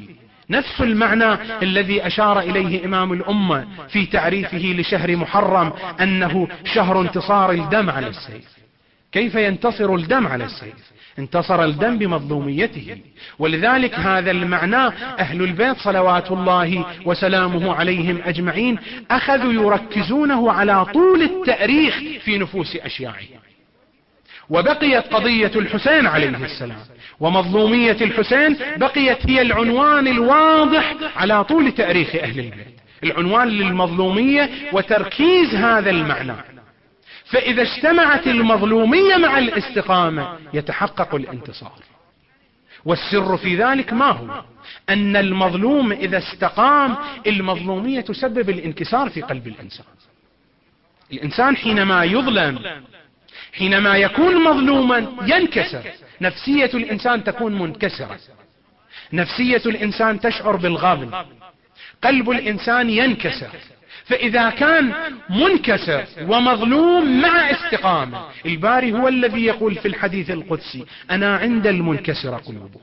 نفس المعنى الذي أشار إليه إمام الأمة في تعريفه لشهر محرم أنه شهر انتصار الدم على السيف. كيف ينتصر الدم على السيف؟ انتصر الدم بمظلوميته. ولذلك هذا المعنى أهل البيت صلوات الله وسلامه عليهم أجمعين أخذوا يركزونه على طول التأريخ في نفوس أشياعهم. وبقيت قضية الحسين عليه السلام ومظلومية الحسين بقيت هي العنوان الواضح على طول تاريخ أهل البيت، العنوان للمظلومية وتركيز هذا المعنى. فإذا اجتمعت المظلومية مع الاستقامة يتحقق الانتصار. والسر في ذلك ما هو؟ أن المظلوم إذا استقام المظلومية تسبب الانكسار في قلب الإنسان. الإنسان حينما يظلم، حينما يكون مظلوما ينكسر، نفسية الإنسان تكون منكسرة، نفسية الإنسان تشعر بالغبن، قلب الإنسان ينكسر. فإذا كان منكسر ومظلوم مع استقامة، الباري هو الذي يقول في الحديث القدسي أنا عند المنكسر قلوبه.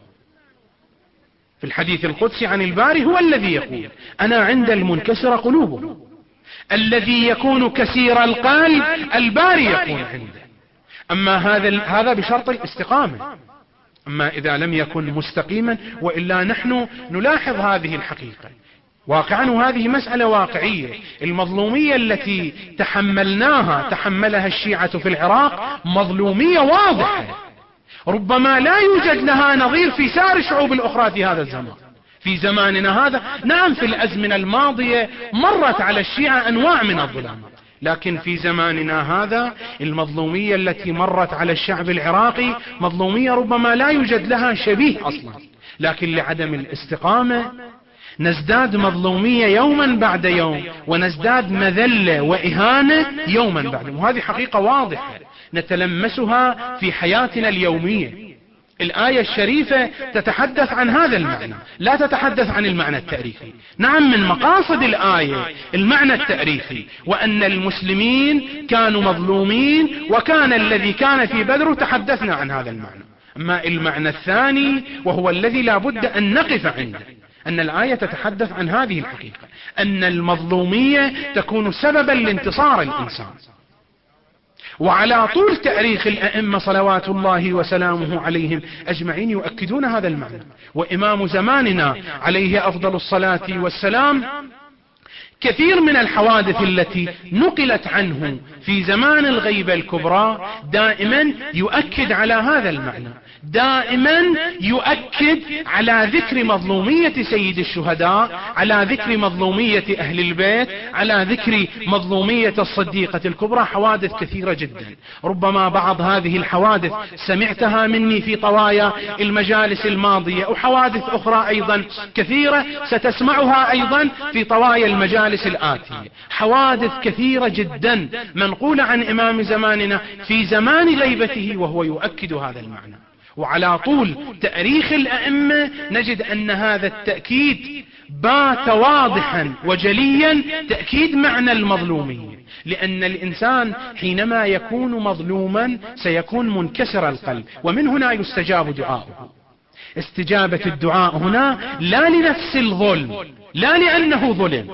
في الحديث القدسي عن الباري هو الذي يقول أنا عند المنكسر قلوبه. الذي يكون كثير القلب الباري يكون عنده. أما هذا هذا بشرط الاستقامة. أما إذا لم يكن مستقيما، وإلا نحن نلاحظ هذه الحقيقة واقعا، وهذه مسألة واقعية. المظلومية التي تحملناها تحملها الشيعة في العراق مظلومية واضحة، ربما لا يوجد لها نظير في سائر الشعوب الأخرى في هذا الزمان. في زماننا هذا نعم في الأزمنة الماضية مرت على الشيعة أنواع من الظلامات، لكن في زماننا هذا المظلومية التي مرت على الشعب العراقي مظلومية ربما لا يوجد لها شبيه أصلا، لكن لعدم الاستقامة نزداد مظلومية يوما بعد يوم، ونزداد مذلة وإهانة يوما بعد يوم. وهذه حقيقة واضحة نتلمسها في حياتنا اليومية. الآية الشريفة تتحدث عن هذا المعنى، لا تتحدث عن المعنى التاريخي. نعم من مقاصد الآية المعنى التاريخي، وأن المسلمين كانوا مظلومين وكان الذي كان في بدر، تحدثنا عن هذا المعنى. أما المعنى الثاني وهو الذي لا بد أن نقف عنده، أن الآية تتحدث عن هذه الحقيقة، أن المظلومية تكون سببا لانتصار الإنسان. وعلى طول تاريخ الأئمة صلوات الله وسلامه عليهم أجمعين يؤكدون هذا المعنى. وإمام زماننا عليه أفضل الصلاة والسلام كثير من الحوادث التي نقلت عنه في زمان الغيبة الكبرى دائما يؤكد على هذا المعنى، دائما يؤكد على ذكر مظلومية سيد الشهداء، على ذكر مظلومية أهل البيت، على ذكر مظلومية الصديقة الكبرى. حوادث كثيرة جدا، ربما بعض هذه الحوادث سمعتها مني في طوايا المجالس الماضية، وحوادث أخرى أيضا كثيرة ستسمعها أيضا في طوايا المجالس الآتية. حوادث كثيرة جدا منقولة عن إمام زماننا في زمان غيبته وهو يؤكد هذا المعنى. وعلى طول تاريخ الأئمة نجد أن هذا التأكيد بات واضحا وجليا، تأكيد معنى المظلومية. لأن الإنسان حينما يكون مظلوما سيكون منكسر القلب، ومن هنا يستجاب دعاؤه. استجابة الدعاء هنا لا لنفس الظلم، لا لأنه ظلم،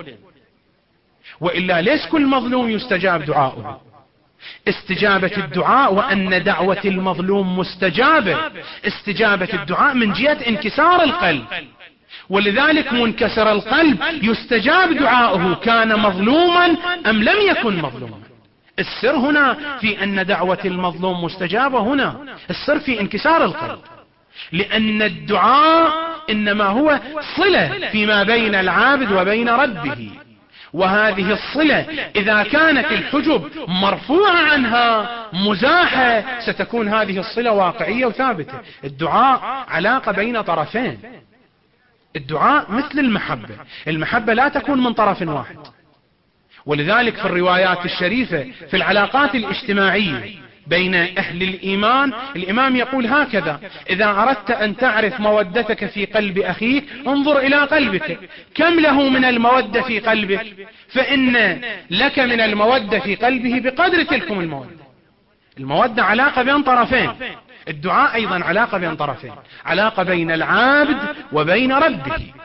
وإلا ليس كل مظلوم يستجاب دعاؤه. استجابة الدعاء وأن دعوة المظلوم مستجابة، استجابة الدعاء من جهة انكسار القلب، ولذلك منكسر القلب يستجاب دعاؤه كان مظلوما أم لم يكن مظلوما. السر هنا في أن دعوة المظلوم مستجابة، هنا السر في انكسار القلب، لأن الدعاء إنما هو صلة فيما بين العابد وبين ربه، وهذه الصلة إذا كانت الحجب مرفوعة عنها مزاحة ستكون هذه الصلة واقعية وثابتة. الدعاء علاقة بين طرفين، الدعاء مثل المحبة، المحبة لا تكون من طرف واحد. ولذلك في الروايات الشريفة في العلاقات الاجتماعية بين أهل الإيمان الإمام يقول هكذا: إذا أردت أن تعرف مودتك في قلب أخيك انظر إلى قلبك كم له من المودة في قلبك، فإن لك من المودة في قلبه بقدر تلكم المودة. المودة علاقة بين طرفين، الدعاء أيضا علاقة بين طرفين، علاقة بين العابد وبين ربه.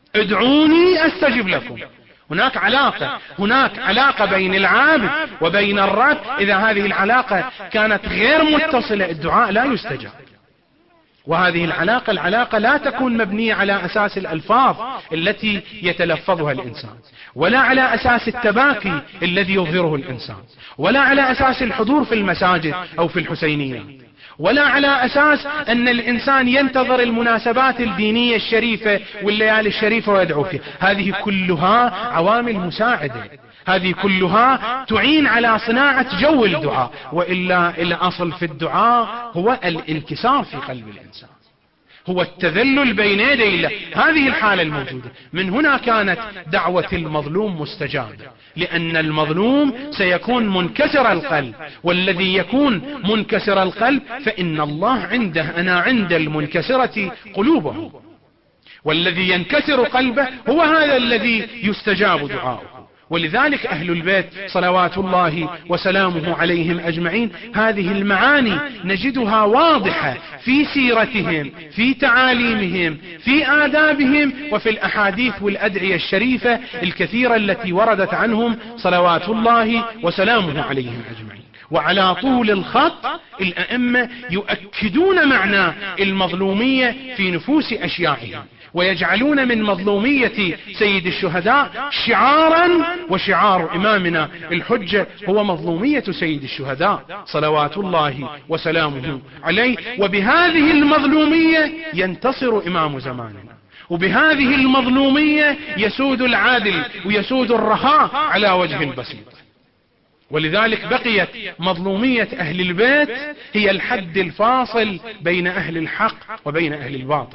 ادعوني استجب لكم. هناك علاقة هناك علاقة بين العابد وبين الرب. إذا هذه العلاقة كانت غير متصلة الدعاء لا يستجاب. وهذه العلاقة العلاقة لا تكون مبنية على أساس الألفاظ التي يتلفظها الإنسان، ولا على أساس التباكي الذي يظهره الإنسان، ولا على أساس الحضور في المساجد أو في الحسينيات، ولا على أساس أن الإنسان ينتظر المناسبات الدينية الشريفة والليالي الشريفة ويدعو فيها. هذه كلها عوامل مساعدة، هذه كلها تعين على صناعة جو الدعاء، وإلا الأصل في الدعاء هو الانكسار في قلب الإنسان، هو التذلل بين يدي الله. هذه الحالة الموجودة. من هنا كانت دعوة المظلوم مستجابة، لأن المظلوم سيكون منكسر القلب، والذي يكون منكسر القلب فإن الله عنده أنا عند المنكسرة قلوبه، والذي ينكسر قلبه هو هذا الذي يستجاب دعاؤه. ولذلك أهل البيت صلوات الله وسلامه عليهم أجمعين هذه المعاني نجدها واضحة في سيرتهم، في تعاليمهم، في آدابهم، وفي الأحاديث والأدعية الشريفة الكثيرة التي وردت عنهم صلوات الله وسلامه عليهم أجمعين. وعلى طول الخط الأئمة يؤكدون معنى المظلومية في نفوس أشياعهم، ويجعلون من مظلومية سيد الشهداء شعارا، وشعار إمامنا الحجة هو مظلومية سيد الشهداء صلوات الله وسلامه عليه. وبهذه المظلومية ينتصر إمام زماننا، وبهذه المظلومية يسود العدل ويسود الرخاء على وجه بسيط. ولذلك بقيت مظلومية أهل البيت هي الحد الفاصل بين أهل الحق وبين أهل الباطل.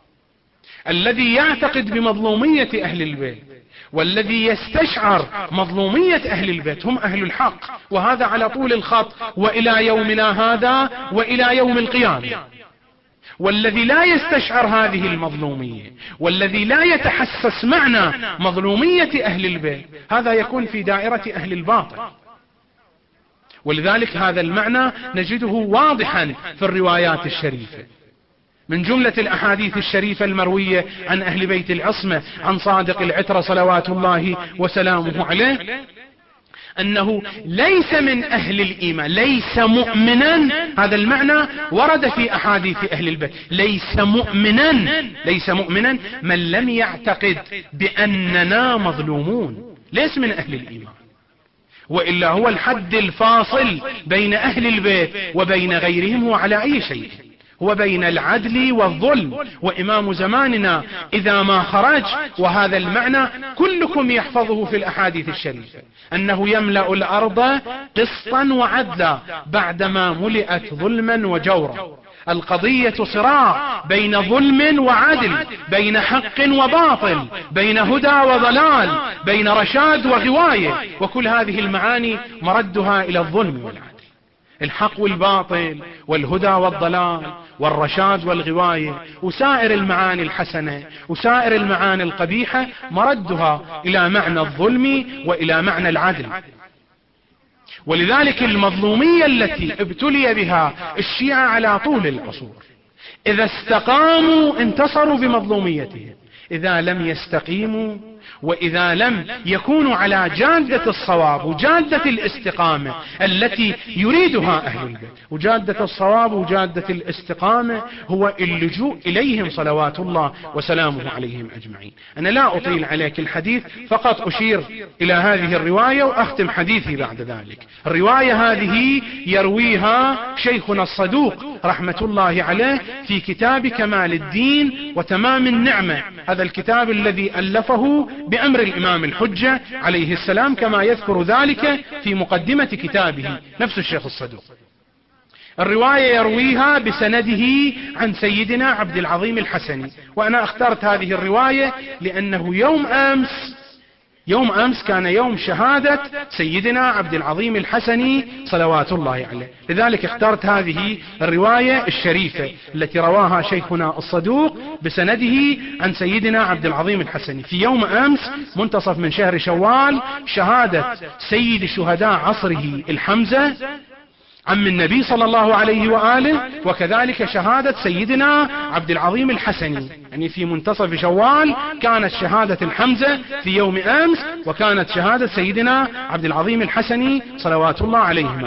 الذي يعتقد بمظلومية أهل البيت والذي يستشعر مظلومية أهل البيت هم أهل الحق، وهذا على طول الخط وإلى يومنا هذا وإلى يوم القيامة. والذي لا يستشعر هذه المظلومية والذي لا يتحسس معنى مظلومية أهل البيت هذا يكون في دائرة أهل الباطل. ولذلك هذا المعنى نجده واضحا في الروايات الشريفة. من جملة الأحاديث الشريفة المروية عن أهل بيت العصمة عن صادق العترة صلوات الله وسلامه عليه أنه ليس من أهل الإيمان، ليس مؤمنا. هذا المعنى ورد في أحاديث أهل البيت. ليس مؤمنا ليس مؤمنا من لم يعتقد بأننا مظلومون، ليس من أهل الإيمان، وإلا هو الحد الفاصل بين أهل البيت وبين غيرهم. وعلى أي شيء هو بين العدل والظلم. وإمام زماننا إذا ما خرج، وهذا المعنى كلكم يحفظه في الأحاديث الشريفة، أنه يملأ الأرض قسطا وعدلا بعدما ملئت ظلما وجورا. القضية صراع بين ظلم وعدل، بين حق وباطل، بين هدى وضلال، بين رشاد وغواية، وكل هذه المعاني مردها إلى الظلم والعدل. الحق والباطل والهدى والضلال والرشاد والغواية وسائر المعاني الحسنة وسائر المعاني القبيحة مردها إلى معنى الظلم وإلى معنى العدل. ولذلك المظلومية التي ابتلي بها الشيعة على طول العصور، إذا استقاموا انتصروا بمظلوميتهم، إذا لم يستقيموا وإذا لم يكونوا على جادة الصواب وجادة الاستقامة التي يريدها أهل البيت، وجادة الصواب وجادة الاستقامة هو اللجوء إليهم صلوات الله وسلامه عليهم أجمعين. أنا لا أطيل عليك الحديث، فقط أشير إلى هذه الرواية وأختم حديثي بعد ذلك. الرواية هذه يرويها شيخنا الصدوق رحمة الله عليه في كتاب كمال الدين وتمام النعمة، هذا الكتاب الذي ألفه بأمر الإمام الحجة عليه السلام، كما يذكر ذلك في مقدمة كتابه نفس الشيخ الصدوق. الرواية يرويها بسنده عن سيدنا عبد العظيم الحسني، وأنا اخترت هذه الرواية لأنه يوم أمس يوم أمس كان يوم شهادة سيدنا عبد العظيم الحسني صلوات الله عليه، لذلك اخترت هذه الرواية الشريفة التي رواها شيخنا الصدوق بسنده عن سيدنا عبد العظيم الحسني في يوم أمس منتصف من شهر شوال، شهادة سيد شهداء عصره الحمزة عم النبي صلى الله عليه وآله، وكذلك شهادة سيدنا عبد العظيم الحسني، يعني في منتصف شوال كانت شهادة الحمزة في يوم أمس، وكانت شهادة سيدنا عبد العظيم الحسني صلوات الله عليهما.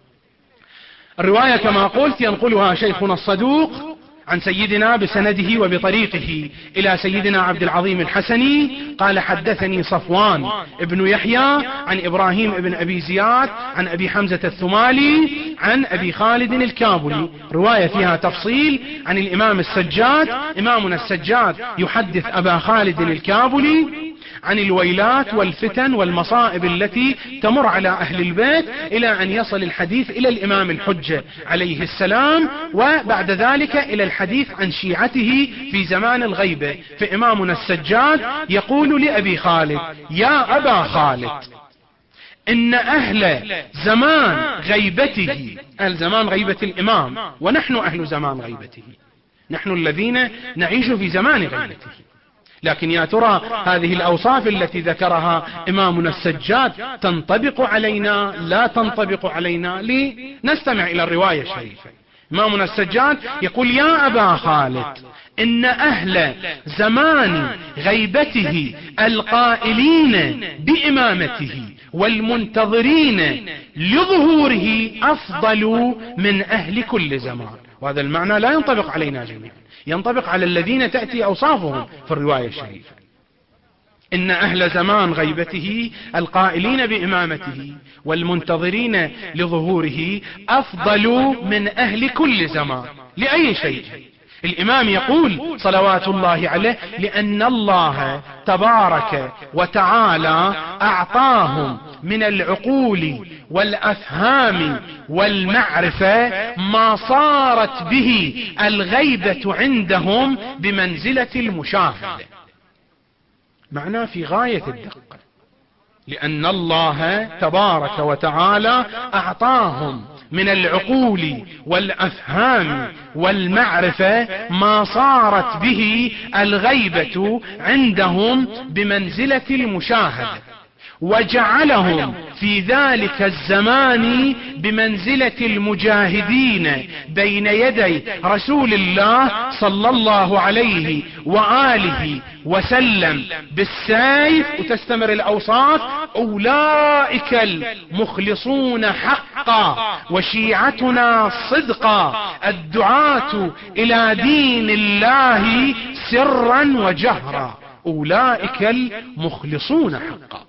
الرواية كما قلت ينقلها شيخنا الصدوق عن سيدنا بسنده وبطريقه إلى سيدنا عبد العظيم الحسني قال: حدثني صفوان ابن يحيى عن إبراهيم ابن أبي زياد عن أبي حمزة الثمالي عن أبي خالد الكابلي. رواية فيها تفصيل عن الإمام السجاد. إمامنا السجاد يحدث أبا خالد الكابلي عن الويلات والفتن والمصائب التي تمر على أهل البيت، إلى أن يصل الحديث إلى الإمام الحجة عليه السلام، وبعد ذلك إلى الحديث عن شيعته في زمان الغيبة. فإمامنا السجاد يقول لأبي خالد: يا أبا خالد، إن أهل زمان غيبته، أهل زمان غيبة الإمام، ونحن أهل زمان غيبته، نحن الذين نعيش في زمان غيبته. لكن يا ترى هذه الأوصاف التي ذكرها إمامنا السجاد تنطبق علينا لا تنطبق علينا؟ لنستمع إلى الرواية الشريفة. إمامنا السجاد يقول: يا أبا خالد، إن أهل زمان غيبته القائلين بإمامته والمنتظرين لظهوره أفضل من أهل كل زمان. وهذا المعنى لا ينطبق علينا جميعا، ينطبق على الذين تأتي أوصافهم في الرواية الشريفة. إن أهل زمان غيبته القائلين بإمامته والمنتظرين لظهوره أفضل من أهل كل زمان. لأي شيء؟ الإمام يقول صلوات الله عليه: لأن الله تبارك وتعالى أعطاهم من العقول والأفهام والمعرفة ما صارت به الغيبة عندهم بمنزلة المشاهدة. معناه في غاية الدقة. لأن الله تبارك وتعالى أعطاهم من العقول والأفهام والمعرفة ما صارت به الغيبة عندهم بمنزلة المشاهدة، وجعلهم في ذلك الزمان بمنزلة المجاهدين بين يدي رسول الله صلى الله عليه وآله وسلم بالسيف. وتستمر الأوصاف: أولئك المخلصون حقا وشيعتنا صدقا الدعاة إلى دين الله سرا وجهرا. أولئك المخلصون حقا،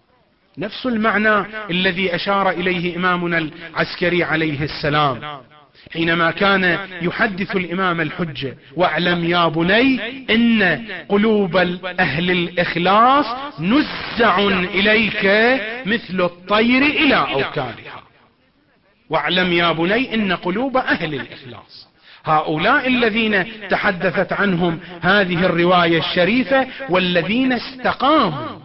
نفس المعنى الذي أشار إليه إمامنا العسكري عليه السلام حينما كان يحدث الإمام الحجة: واعلم يا بني إن قلوب أهل الإخلاص نزع إليك مثل الطير إلى أوكارها. واعلم يا بني إن قلوب أهل الإخلاص، هؤلاء الذين تحدثت عنهم هذه الرواية الشريفة، والذين استقاموا،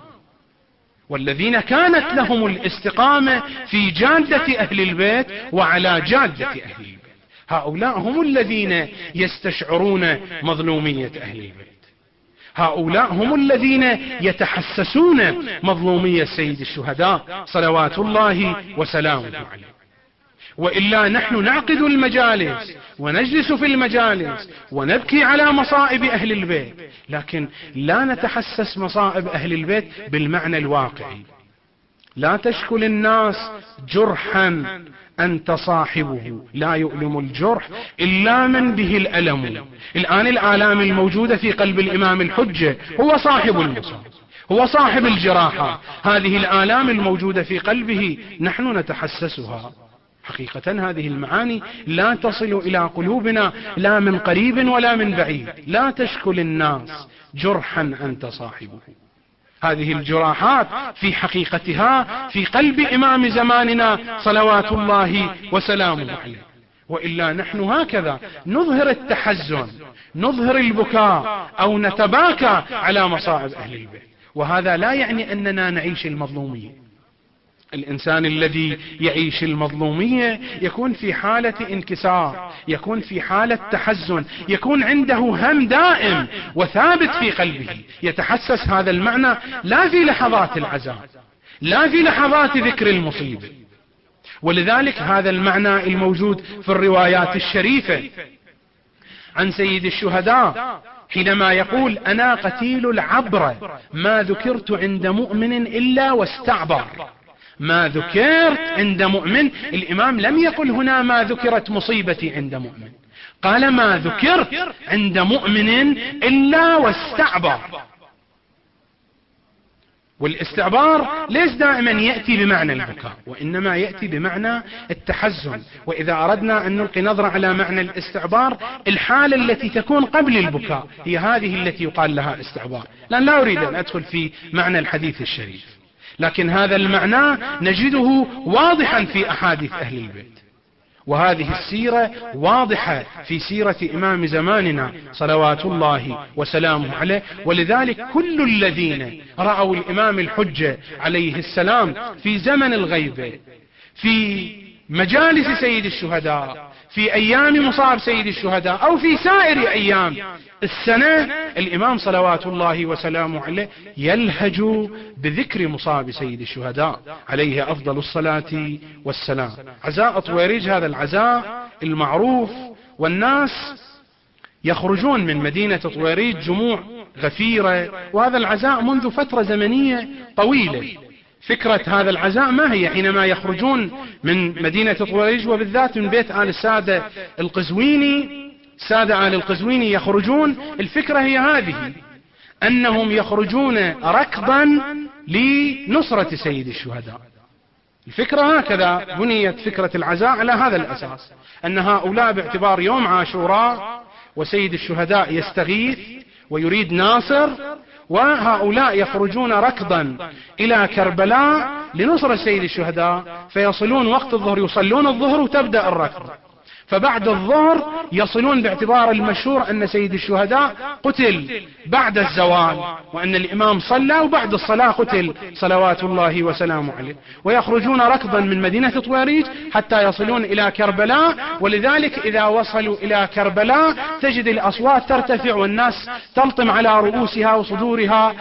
والذين كانت لهم الاستقامة في جادة أهل البيت وعلى جادة أهل البيت، هؤلاء هم الذين يستشعرون مظلومية أهل البيت، هؤلاء هم الذين يتحسسون مظلومية سيد الشهداء صلوات الله وسلامه عليه. وإلا نحن نعقد المجالس ونجلس في المجالس ونبكي على مصائب أهل البيت، لكن لا نتحسس مصائب أهل البيت بالمعنى الواقعي. لا تشكل الناس جرحا أنت صاحبه، لا يؤلم الجرح إلا من به الألم. الآن الآلام الموجودة في قلب الإمام الحجة هو صاحب المصاب، هو صاحب الجراحة. هذه الآلام الموجودة في قلبه نحن نتحسسها. حقيقة هذه المعاني لا تصل إلى قلوبنا لا من قريب ولا من بعيد. لا تشكل الناس جرحا أنت صاحبه. هذه الجراحات في حقيقتها في قلب إمام زماننا صلوات الله وسلامه عليه. وإلا نحن هكذا نظهر التحزن، نظهر البكاء، أو نتباكى على مصائب أهل البيت، وهذا لا يعني أننا نعيش المظلومية. الإنسان الذي يعيش المظلومية يكون في حالة انكسار، يكون في حالة تحزن، يكون عنده هم دائم وثابت في قلبه، يتحسس هذا المعنى لا في لحظات العذاب، لا في لحظات ذكر المصيبة، ولذلك هذا المعنى الموجود في الروايات الشريفة عن سيد الشهداء حينما يقول أنا قتيل العبرة ما ذكرت عند مؤمن إلا واستعبر. ما ذكرت عند مؤمن، الإمام لم يقل هنا ما ذكرت مصيبتي عند مؤمن، قال ما ذكرت عند مؤمن إلا واستعبر. والاستعبار ليس دائما يأتي بمعنى البكاء، وإنما يأتي بمعنى التحزن. وإذا أردنا أن نلقي نظرة على معنى الاستعبار، الحالة التي تكون قبل البكاء هي هذه التي يقال لها استعبار. لأن لا أريد أن أدخل في معنى الحديث الشريف، لكن هذا المعنى نجده واضحا في أحاديث أهل البيت، وهذه السيرة واضحة في سيرة إمام زماننا صلوات الله وسلامه عليه. ولذلك كل الذين رأوا الإمام الحجة عليه السلام في زمن الغيبة، في مجالس سيد الشهداء، في أيام مصاب سيد الشهداء، أو في سائر أيام السنة، الإمام صلوات الله وسلامه عليه يلهج بذكر مصاب سيد الشهداء عليه أفضل الصلاة والسلام. عزاء طويريج هذا العزاء المعروف، والناس يخرجون من مدينة طويريج جموع غفيرة، وهذا العزاء منذ فترة زمنية طويلة. فكرة هذا العزاء ما هي؟ حينما يخرجون من مدينة طويريج، وبالذات من بيت آل السادة القزويني، سادة آل القزويني يخرجون، الفكرة هي هذه، أنهم يخرجون ركضا لنصرة سيد الشهداء. الفكرة هكذا بنيت فكرة العزاء على هذا الأساس، أن هؤلاء باعتبار يوم عاشوراء وسيد الشهداء يستغيث ويريد ناصر، وهؤلاء يخرجون ركضا إلى كربلاء لنصرة سيد الشهداء، فيصلون وقت الظهر، يصلون الظهر وتبدأ الركض، فبعد الظهر يصلون باعتبار المشهور أن سيد الشهداء قتل بعد الزوال، وأن الإمام صلى وبعد الصلاة قتل صلوات الله وسلامه عليه، ويخرجون ركضا من مدينة طويريج حتى يصلون إلى كربلاء. ولذلك إذا وصلوا إلى كربلاء تجد الأصوات ترتفع والناس تلطم على رؤوسها وصدورها،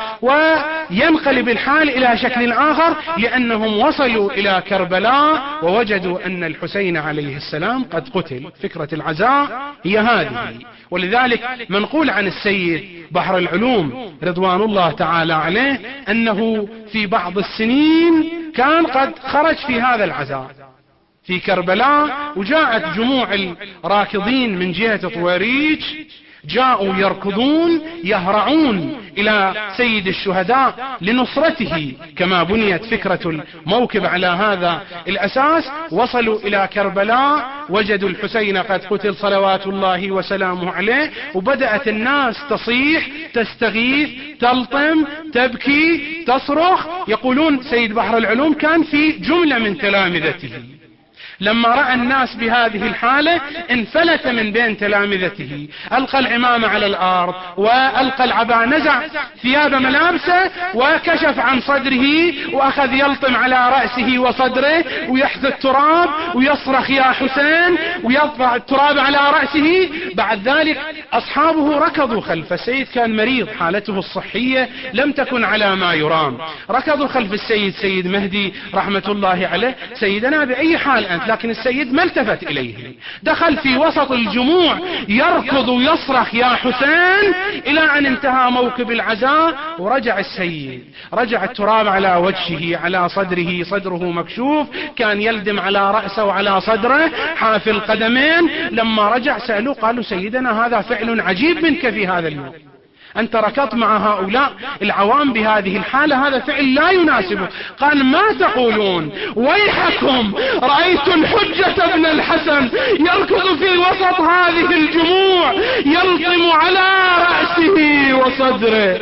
وينقلب الحال إلى شكل آخر، لأنهم وصلوا إلى كربلاء ووجدوا أن الحسين عليه السلام قد قتل. فكرة العزاء هي هذه. ولذلك منقول عن السيد بحر العلوم رضوان الله تعالى عليه أنه في بعض السنين كان قد خرج في هذا العزاء في كربلاء، وجاءت جموع الراكضين من جهة طويريج، جاءوا يركضون يهرعون إلى سيد الشهداء لنصرته، كما بنيت فكرة الموكب على هذا الأساس. وصلوا إلى كربلاء وجدوا الحسين قد قتل صلوات الله وسلامه عليه، وبدأت الناس تصيح تستغيث تلطم تبكي تصرخ. يقولون سيد بحر العلوم كان في جملة من تلامذته، لما رأى الناس بهذه الحالة انفلت من بين تلامذته، ألقى العمامة على الأرض وألقى العباءة، نزع ثياب ملابسه وكشف عن صدره وأخذ يلطم على رأسه وصدره ويحث التراب ويصرخ يا حسين ويضع التراب على رأسه. بعد ذلك أصحابه ركضوا خلف السيد، كان مريض حالته الصحية لم تكن على ما يرام، ركضوا خلف السيد سيد مهدي رحمة الله عليه، سيدنا بأي حال أنت؟ لكن السيد ما التفت إليه، دخل في وسط الجموع يركض ويصرخ يا حسين، إلى أن انتهى موكب العزاء ورجع السيد، رجع التراب على وجهه على صدره، صدره مكشوف، كان يلدم على رأسه وعلى صدره حافي القدمين. لما رجع سألوه قالوا سيدنا هذا فعل عجيب منك في هذا اليوم، أنت ركضت مع هؤلاء العوام بهذه الحالة، هذا فعل لا يناسبه. قال ما تقولون ويحكم، رأيت الحجة ابن الحسن يركض في وسط هذه الجموع يلطم على رأسه وصدره،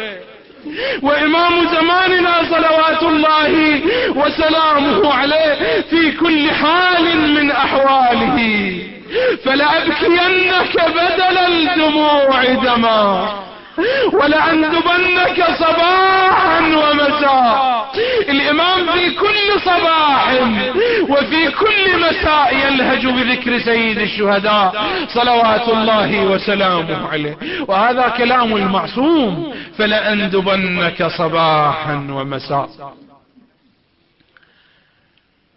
وإمام زماننا صلوات الله وسلامه عليه في كل حال من أحواله، فلأبكينك بدل الدموع دما ولأندبنك صباحا ومساء. الإمام في كل صباح وفي كل مساء يلهج بذكر سيد الشهداء صلوات الله وسلامه عليه، وهذا كلام المعصوم، فلأندبنك صباحا ومساء.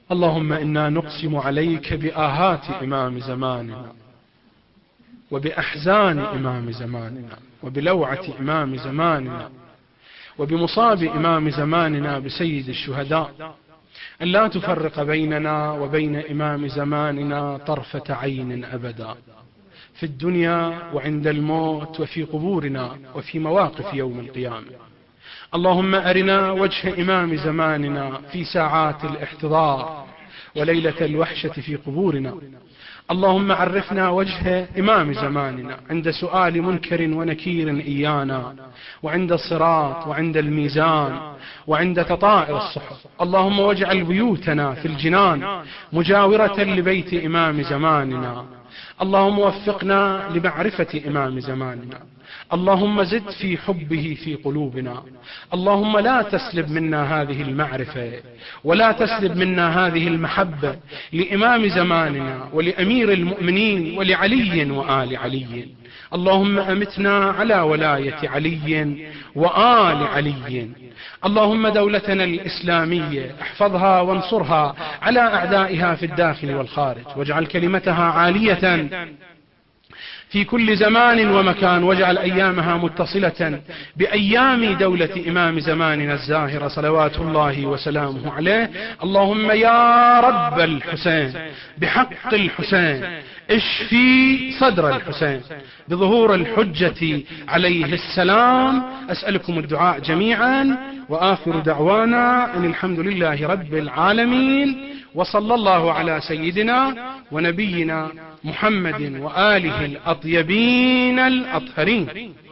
اللهم إنا نقسم عليك بآهات إمام زماننا، وبأحزان إمام زماننا، وبلوعة إمام زماننا، وبمصاب إمام زماننا بسيد الشهداء، أن لا تفرق بيننا وبين إمام زماننا طرفة عين أبدا، في الدنيا وعند الموت وفي قبورنا وفي مواقف يوم القيامة. اللهم أرنا وجه إمام زماننا في ساعات الاحتضار وليلة الوحشة في قبورنا. اللهم عرفنا وجه إمام زماننا عند سؤال منكر ونكير إيانا، وعند الصراط، وعند الميزان، وعند تطائر الصحف. اللهم واجعل بيوتنا في الجنان مجاورة لبيت إمام زماننا. اللهم وفقنا لمعرفة إمام زماننا. اللهم زد في حبه في قلوبنا. اللهم لا تسلب منا هذه المعرفة، ولا تسلب منا هذه المحبة لإمام زماننا ولأمير المؤمنين ولعلي وآل علي. اللهم أمتنا على ولاية علي وآل علي. اللهم دولتنا الإسلامية احفظها وانصرها على أعدائها في الداخل والخارج، واجعل كلمتها عالية في كل زمان ومكان، واجعل أيامها متصلة بأيام دولة إمام زماننا الزاهرة صلوات الله وسلامه عليه. اللهم يا رب الحسين بحق الحسين اشفي صدر الحسين بظهور الحجة عليه السلام. أسألكم الدعاء جميعا، وآخر دعوانا أن الحمد لله رب العالمين، وصلى الله على سيدنا ونبينا محمد وآله الأطيبين الأطهرين.